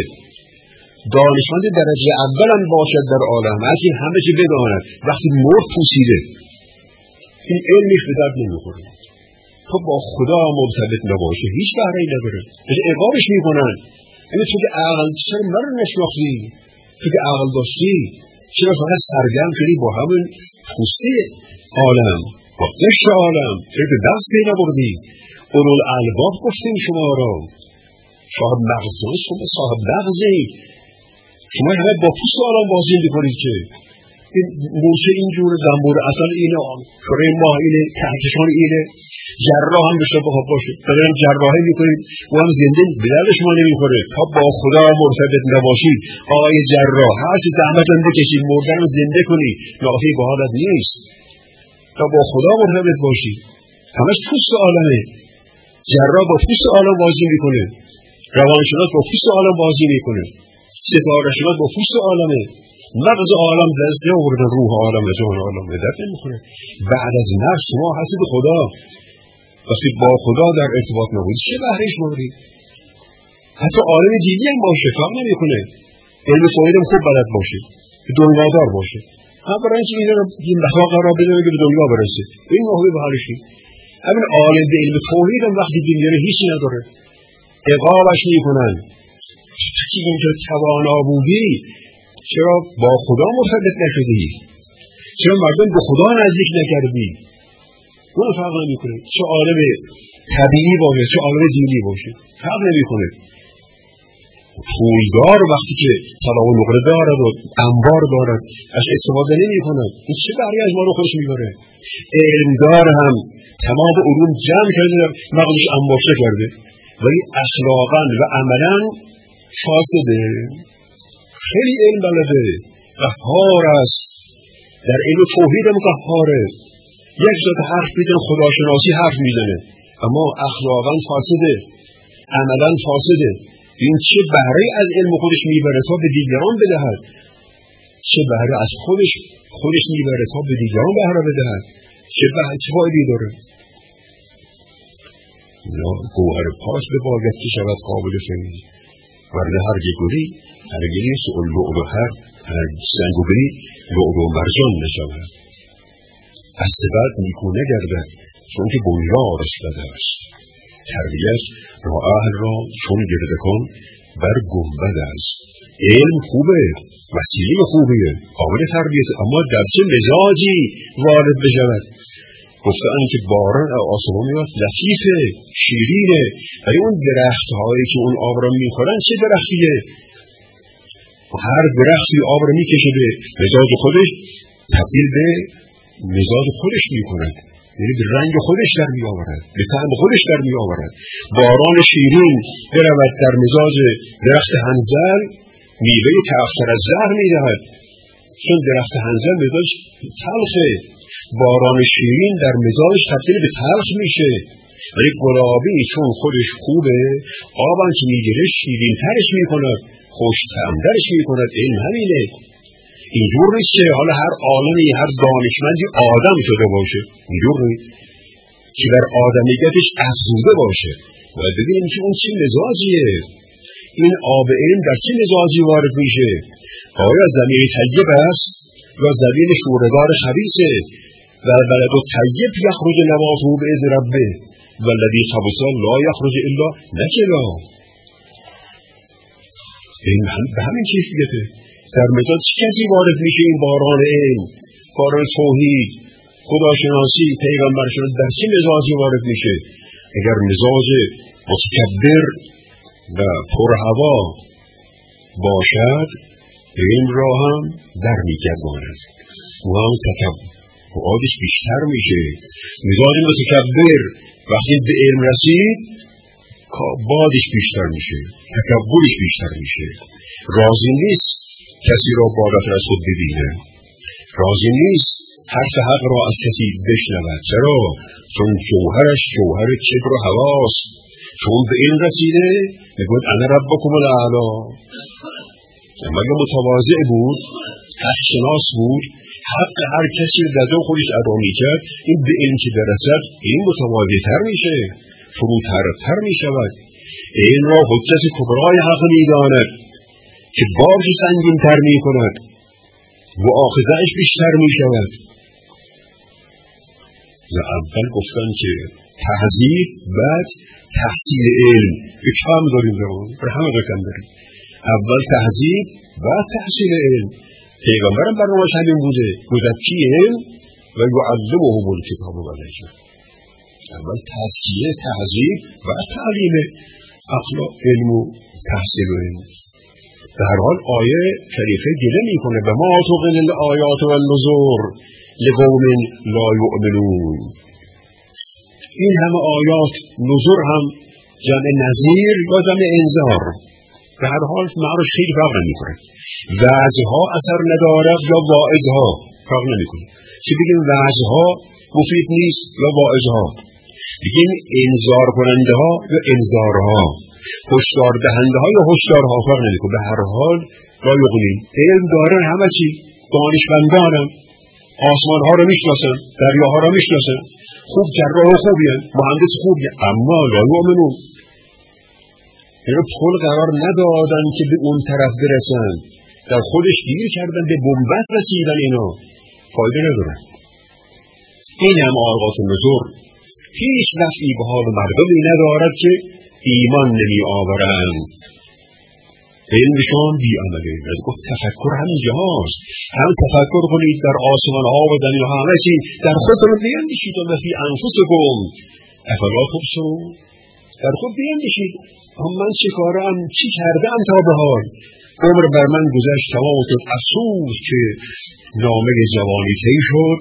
دانشمند درجه اول هم باشد در عالم، هرچی همه چی بداند، وقتی مرد پوسیده، این علمیش به درد نمیخوره. تو با خدا مرتبط نباشه هیچ بهره‌ای نداره، یعنی عقابش میکنن. یعنی تو که عقل، چرا من رو نشناختی؟ تو که عقل داشتی چرا فقط سرگرم شدی با همون پوسته عالم، با قشر عالم؟ چرا که دست پی نبردی؟ اولوالالباب گفتیم شما را، صاحب مغز نیست، شما صاحب مغزی. شما همه با پوست عالم بازی میکنید که این موشه اینجور، زنبور اصل اینه، کره ماه اینه، کهکشان اینه، جراح هم به شبه باشه، برای جراحی میکنید و هم زنده به درد شما نمیخوره. تا با خدا مرتبط نباشید آقای جراح هر چه زحمت هم بکشید مردن رو زنده کنید، نافی به حالت نیست. تا با خدا مرتبط باشید. همش پوست عالمه. جراح با پوست عالم بازی میکنه، روانشناس با پوست عالم بازی میکنه، ستاره شناس با پوست عالمه. مغز عالم دست نمی‌آورده، روح عالم و جان عالم به درد نمیخوره. بعد از مرگ شما حسد خدا، وقتی با خدا در ارتباط نبودید چه بهره‌ای شما دارید؟ حتی عالم دینی هم باشه فرق نمیکنه، علم توحید هم خوب بلد باشه، دنیادار باشه، هم برای اینکه این اخلاق قرار بده که به دنیا برسه، این موضوع به حالشی. همین عالم به علم توحید هم وقتی دیگه هیچی نداره، عقابش میکنن. چی اینجا توانا بودی؟ چرا با خدا مرتبط نشدی؟ چرا مردم به خدا نزدیک نکردی؟ اون فرق نمیکنه چه عالم طبیعی باشه چه عالم دینی باشه، فرق نمیکنه. پولدار وقتی که طلا و نقره دارد و انبار دارد از استفاده نمیکنه، این چه بهره از ما رو خودش میبره؟ علمدار هم تمام علوم جمع کرده مغزش انباشته کرده، ولی اخلاقا و عملا فاسده. خیلی علم بلده، قهار است، در علم توحید هم قهاره. یک ذات حرف میزنه، خداشناسی حرف میزنه، اما اخلاقا فاسده، عملا فاسده. این چه بهره از علم خودش میبره تا به دیگران بدهد، چه بهره از خودش میبره تا به دیگران بهره بدهد، چه فایده‌ای داره؟ گوهر پاک به باید که شود قابل فهمی، ورنه هر گلی سؤال لؤلؤ هر سنگوبری لؤلؤ مرجان نشود. از بعد نیکو نگردد چون که بنیاد رسیده است. تربیت را اهل را چون گرده کن بر گنبد است. علم خوبه، وسیله خوبیه، قابل تربیت، اما در چه مزاجی وارد بشود؟ گفتن که باران آسمان میاد لطیفه، شیرینه، ولی اون درخت هایی که اون آب را میخورن چه درختیه؟ هر درختی آب را میکشه به مزاج خودش، تبدیل به مزاج خودش میکنه، یعنی به رنگ خودش در میآورد، به طعم خودش در میآورد. باران شیرین برود در مزاج درخت هنزل، میوه تلختر از زهر میدهد. چون درخت حنظل مزاج تلخه، باران شیرین در مزاج تبدیل به تلخ میشه، ولی گلابی چون خودش خوبه آبم که میگیره شیرین ترش میکند، خوش طعم‌ترش میکند. این همینه. اینجور نیست که حالا هر عالمی هر دانشمندی آدم شده باشه، اینجور نیست که در آدمیتش افزوده باشه. باید ببینیم که اون چه مزاجیه، این آب علم در چه مزاجی وارد میشه. آیا ضمیر طیب است یا ضمیر شوره‌دار خبیثه؟ و البلد الطیب یخرج نباته باذن ربه والذی خبث لا یخرج الا نکدا. این به همین کیفیته. در مزاج کسی وارد میشه این باران علم، باران توحید، خداشناسی، پیغمبرشناسی در چه مزاجی وارد میشه؟ اگر مزاج متکبر و پرهوا باشد علم را هم در میگرداند، او هم تکبرش بیشتر میشه. مزاج متکبر وقتی به علم رسید بادش بیشتر میشه، تکبرش بیشتر میشه. راضی نیست کسی را بالاتر از خود ببینه، راضی نیست حرف حق را از کسی بشنود. چرا؟ چون جوهرش جوهر کبر و هواست. چون به علم رسیده میگوید انا ربکم الاعلی. اما اگه متواضع بود، حق شناس بود، حق هر کسی را در جای خودش ادا میکرد، این به علم که برسد این متواضع‌تر میشه، فروترتر میشود. علم را حجت کبرای حق میداند که بارش سنگین تر میکند، مؤاخذه‌اش بیشتر میشود. و اول گفتن که تهذیب بعد تحصیل علم. یک هم داریم زمان پر همه رکن داریم. اول تهذیب بعد تحصیل علم. پیغمبرم برنامه‌اش همین بوده، مزکی علم و یعلمهم الکتاب والحکمة. اول تحصیل تهذیب بعد تعلیم اخلاق علم و تحصیل علم. در حال آیه شریفه گله میکنه به ما تغنی الآیات و النذر لقوم لا یؤمنون. این همه آیات، نذر هم جمع نذیر یا جمع انذار، به هر حال معروف خیلی فرق نمیکنه. وعظها اثر ندارد یا واعظها فرق نمیکنه. چه بگیم وعظها مفید نیست یا واعظها، بگیم انذار کننده ها یا انذارها، هشدار دهنده ها یا هشدارها فرق نمیکنه. به هر حال لا یغنین. علم دارن همه چی، دانشمندانم، آسمان ها رو میشناسن، دریاها رو میشناسن، خوب جراح خوبیه، مهندس خوبیه، اما لا یؤمنون. اینا پول قرار ندادن که به اون طرف برسن، در خودش گیر کردن، به بنبست رسیدن. اینا فایده ندارن. این هم آغاز نذر هیچ نفعی به حال مردمی ندارد که ایمان نمی آورند. علمشان بی عمله. از گفت تفکر همینجا هاست. هم تفکر کنید در آسمان ها و زمین ها، همه چی در خودتون بیندیشید و فی انفسکم افلا تبصرون. در خود بیندیشید من چه کارم، چی کردم تا به حال. عمر بر من گذشت تمام شد، افسوس که نامه جوانی طی شد،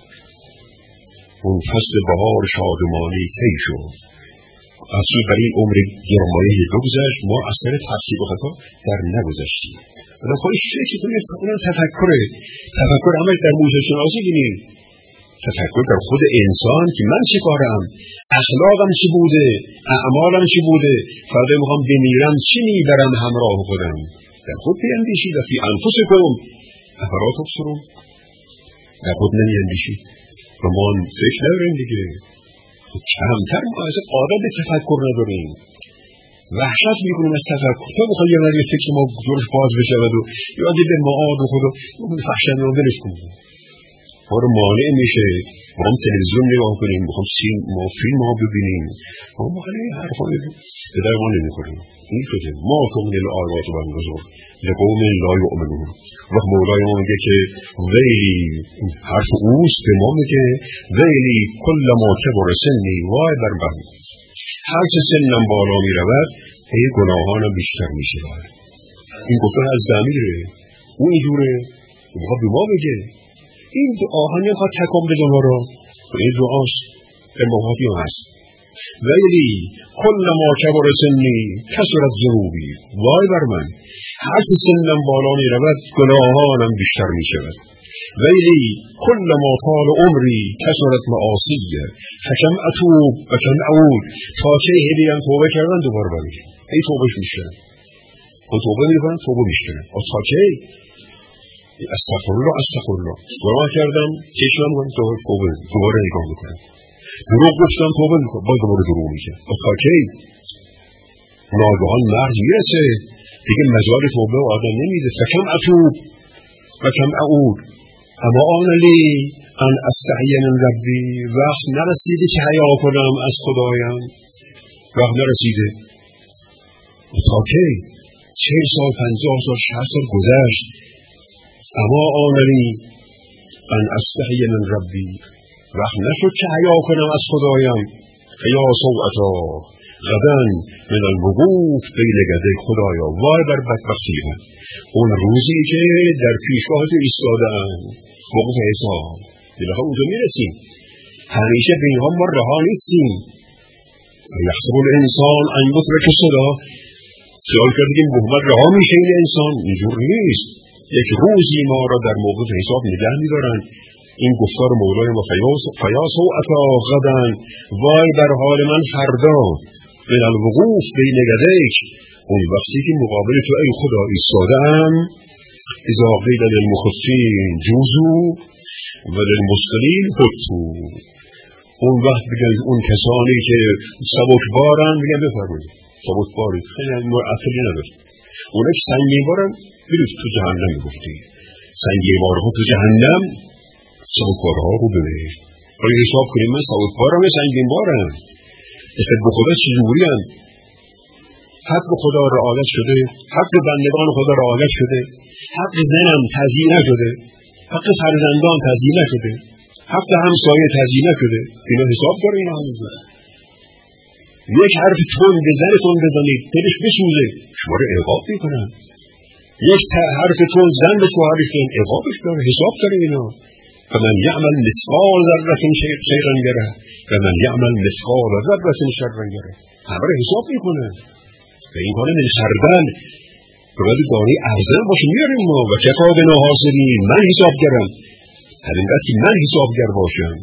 اون فصل بهار شادمانی طی شد. افسوس بر این عمر گرمایه بگذشت، ما از سر تفسیر و خطا در نگذشتیم. ولی خودش فکر کنید اونم تفکره. تفکر همش در موزه شناسی گیریم. تفکر در خود انسان که من چه کارم، اخلاقم چی بوده، اعمالم چی بوده، فردا میخوام بمیرم چی میبرم همراه خودم. در خود بیندیشید و فی انفسکم افلا تبصرون. در خود نمیاندیشید و ما فکر نداریم دیگه. کمتر ما از عادت به تفکر نداریم، وحشت میکنیم از تفکر. تو بخواه یه وقتی فکر ما جورش باز بشود و یادی به معاد و خدا وحشت رو بلش کنیم، ما رو مانع میشه. ما هم تلویزیون نگاه کنیم، میخوام ما فیلم ها ببینیم، ما خیلی حرفا به در ما نمیخوریم. این شده ما تغنی الآیات و النذر لقوم لا یؤمنون. وقت مولای ما میگه که ویلی، حرف اوست به ما میگه ویلی کل ما کبر سنی وای بر من، هر چه سنم بالا میرود ای گناهانم بیشتر میشه. این گفتن از ضمیره، اون اینجوره میخواد به ما بگه. این دعا هم نمیخواد تکام بده ما را، این دعاست اماماتی هم هست. ویلی کل ما کبر سنی کثرت ذنوبی، وای بر من هر چه سنم بالا می رود گناهانم بیشتر می شود. ویلی کل ما طال عمری کثرت معاصی فکم اتوب و کم اعود، تا چه هدیم توبه کردن دوباره برمیگردم، ای توبهش میشکنم، اون توبه میکنم توبه میشکنم، تا چه استغفرالله استغفرالله، گناه کردم چشمم کنم توبه دوباره نگاه میکنم، دروغ گفتم توبه میکنم باز دوباره دروغ میکنم، تا چه ناگهان مرز میرسه دیگه مجال توبه و آدم نمیده. فکم اتوب و کم اعود اما آنلی ان استحی من ربی، وقت نرسیده که حیا کنم از خدایم، وقت نرسیده. تا که 40 سال 50 سال 60 سال گذشت، اما آنلی ان استحی من ربی، وقت نشد که حیا کنم از خدایم. حیا سوءتا غدا من الوقوف بین یدی خدایا، وای بر بدبختی من اون روزی که در پیشگاه تو ایستادم موقع حساب. بالاخره اونجا میرسیم، همیشه به اینها ما رها نیستیم. یحسب الانسان ان یترک سدی، خیال کرده که محمد رها میشه، این انسان اینجور نیست، یک روزی ما را در موقع حساب نگه میدارن. این گفتار مولای ما فیا سوءتا غدا، وای بر حال من فردا من الوقوف بین یدیک، اون وقتی که مقابل تو ای خدا ایستادم. اذا قیل للمخفین جوزوا و للمثقلین هتوا، اون وقت بگن اون کسانی که سبکبارن میگن بفرمایید سبکباری، خیلی معطلی نداره. اونا که سنگینبارن برید تو جهنم، میگفتی سنگینبارها تو جهنم، سبکبارها رو ببینید. ولی حساب کنیم من سبکبارم یا سنگینبارم؟ نسبت به خدا چجوریم؟ حق خدا رعایت شده، حق بندگان خدا رعایت شده، حق زنم تضییع نشده، حق فرزندان تضییع نشده، حق همسایه تضییع نشده. اینا حساب داره. اینا همینجور یک حرف تند به زنتون بزنید دلش بسوزه، شما رو عقاب میکنن. یک حرف تند زن به شوهرش بزنه، عقابش داره، حساب داره. اینا فمن یعمل مثقال ذره خیرا یره و من یعمل مثقال ذره شرا یره، همه رو حساب میکنه. و این کار من سردن باید دانه افضل باشه میاریم ما و کفا بنا حاصلین، من حسابگرم، همینقدر که من حسابگر باشم.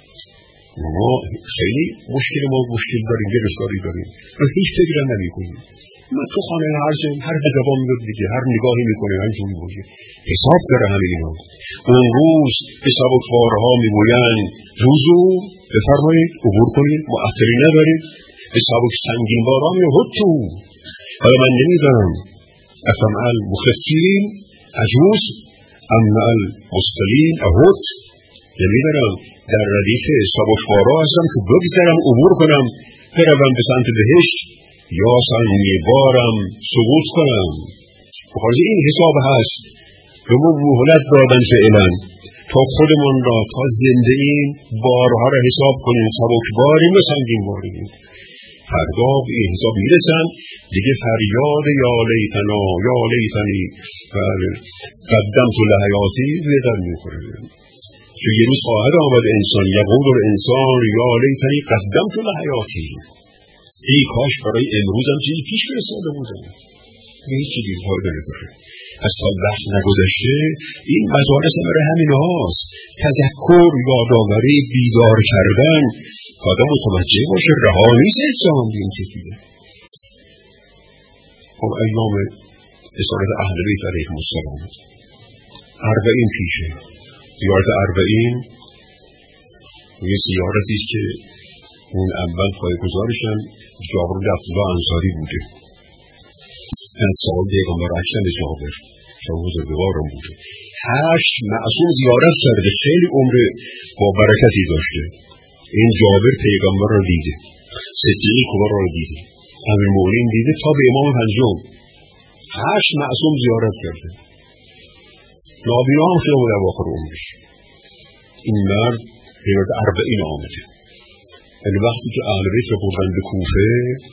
ما خیلی مشکل داریم، گرفتاری داریم و هیچ فکر نمی کنیم. من تو خانه هر زبان میگه دیگه، هر نگاهی میکنه همینجوری باشه، حساب داره همه اینا. اون روز به سبکبارها میگویند روزو بفرمایید عبور کنید، مؤثری ندارید. به سبک سنگین بارها میگوید تو حالا من نمیدونم افهم المخفین عجوز ام المثقلین اهوت، نمیدونم در ردیف سبکبارها هستم که بگذرم عبور کنم بروم به سمت بهشت یا سنگینبارم سقوط کنم. بخاطر این حساب هست به ما مهلت دادن فعلا تا خودمون را تا زنده این بارها را حساب کنیم، سبکباریم و سنگینباریم. فردا به این حساب میرسن دیگه فریاد یا لیتنا یا لیتنی قدمت لحیاتی بیدر میکنه. چون یه روز خواهد آمد انسان یقول الانسان یا لیتنی قدمت لحیاتی، ای کاش برای امروزم چیزی پیش فرستاده بودم. هیچ چیزی فایده نداره. از تا وقت نگذشته این مجالس برای همین هاست، تذکر، یادآوری، بیدار کردن، آدم متوجه باشه رها نیست انسان به این شکلیه. خب ایام اسارت اهل بیت علیهم السلام 40 پیشه، زیارت 40 یه زیارتی است که اون اول پایه‌گذارشم جابر بن عبدالله انصاری بوده. از سال پیغمبر اکرم جابر بزرگوارم بوده. 8 معصوم زیارت کرده، خیلی عمر با برکتی داشته. این جابر پیغمبر را دیده، صدیق کبرا را دیده، امیرالمؤمنین دیده تا به امام پنجم. 8 معصوم زیارت کرده. نابینا هم شده بود اواخر عمرش. این مرد پیرد 40 آمده. یعنی وقتی که اهل بیت را بردن به کوفه،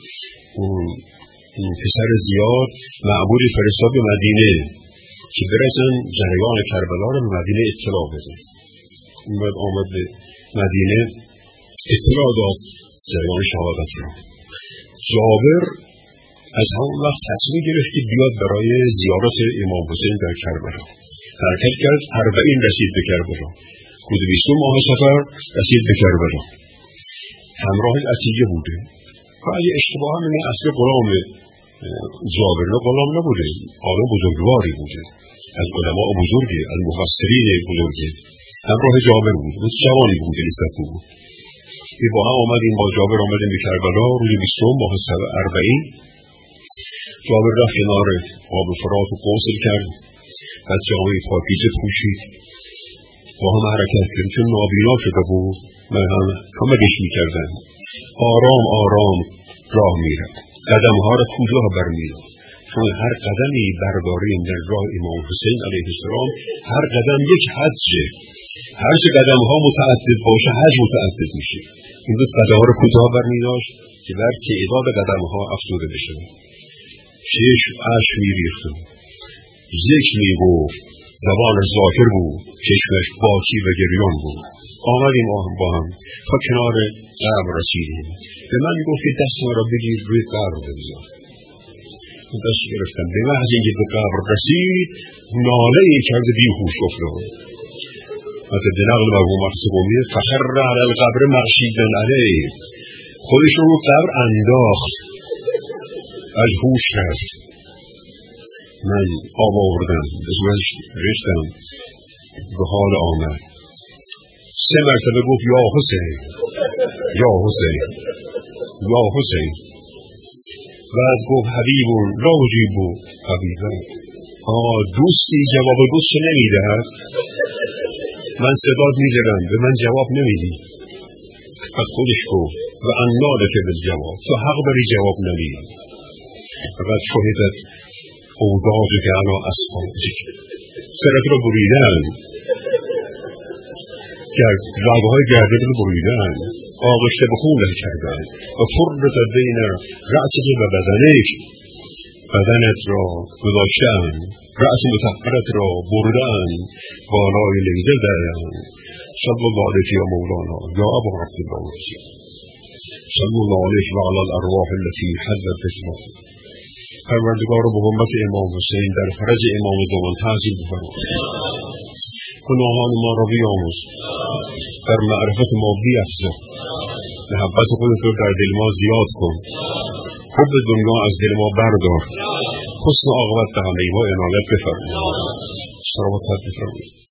اون پسر زیاد معمول فرستاد به مدینه که برسن جریان کربلا را به مدینه اطلاع بده. این بعد آمد به مدینه اطلاع داد جریان شهادت را. جابر از همون وقت تصمیم گرفت که بیاد برای زیارت امام حسین در کربلا. حرکت کرد، 40 رسید به کربلا. حدود 20 ماه سفر رسید به کربلا. همراه عتیقه بوده. و اگه اشتباه هم این اصل غلام جابر غلام نبوده، آدم بزرگواری بوده، از علماء بزرگی، از مفسرین بزرگی. همراه جابر بود، جوانی بود، نسبت بود. با هم آمدیم، با جابر آمدیم به کربلا روز 20 ماه 40. جابر رفت کنار آب فرات و غسل کرد، بعد جامه پاکیزه پوشید، با هم حرکت کرد. چون نابینا شده بود، من هم کمکش میکردم. آرام آرام راه میرفت، قدمها را کوتاه برمی‌داشت، چون هر قدمی برداریم در راه امام حسین علیه السلام، هر قدم یک حجه. هر چه قدمها متعدد باشه، حج متعدد میشه. این دو قدمها را کوتاه برمی‌داشت که بر تعداد قدمها افزوده بشه. چشم اشک می‌ریخت، ذکر میگفت، زبان ظاهر بود، چشمش باکی و گریان بود. آمدیم با هم تا کنار قبر رسیدیم. به من گفت که دست را بگیر روی قبر بگذار. دست گرفتم. به محض اینکه به قبر رسید، ناله ای کرد، بیهوش افتاد. مثل نقل مرحوم مرحومی فخر علی القبر مغشیدا علیه، خودش رو قبر انداخت، از هوش رفت. من آب آوردم، بزمش ریختم، به حال آمد. 3 مرتبه گفت یا حسین، یا حسین، یا حسین. بعد گفت حبیبون لا اجیبو حبیبا. دوستی جواب دوست نمیدهد، من صدات میدارم، به من جواب نمیدی. پس خودش گفت و اناده که به جواب، تو حق داری جواب نمیدی. بعد شهدت اوداج که انا اصحابی، سرت رو بریدن، رگهای گردت رو بریدن، آغشته به خون کردن و فرت بین رأسه و بدنش، بدنت را گذاشتن، رأس متحرت را بردن، بالای لیزه دارن. صلی الله علیه یا مولانا یا ابو عبدالله، صلی الله علیه و علی الارواح التي حضرت اسمه. پروردگار به حرمت امام حسین در فرج امام زمان تعظیم بفرما. گناهان ما را بیامرز، در معرفت ما بیفزا، محبت خودت رو در دل ما زیاد کن، حب دنیا از دل ما بردار، حسن عاقبت به همه ما عنایت بفرما. صلوات بفرمایید.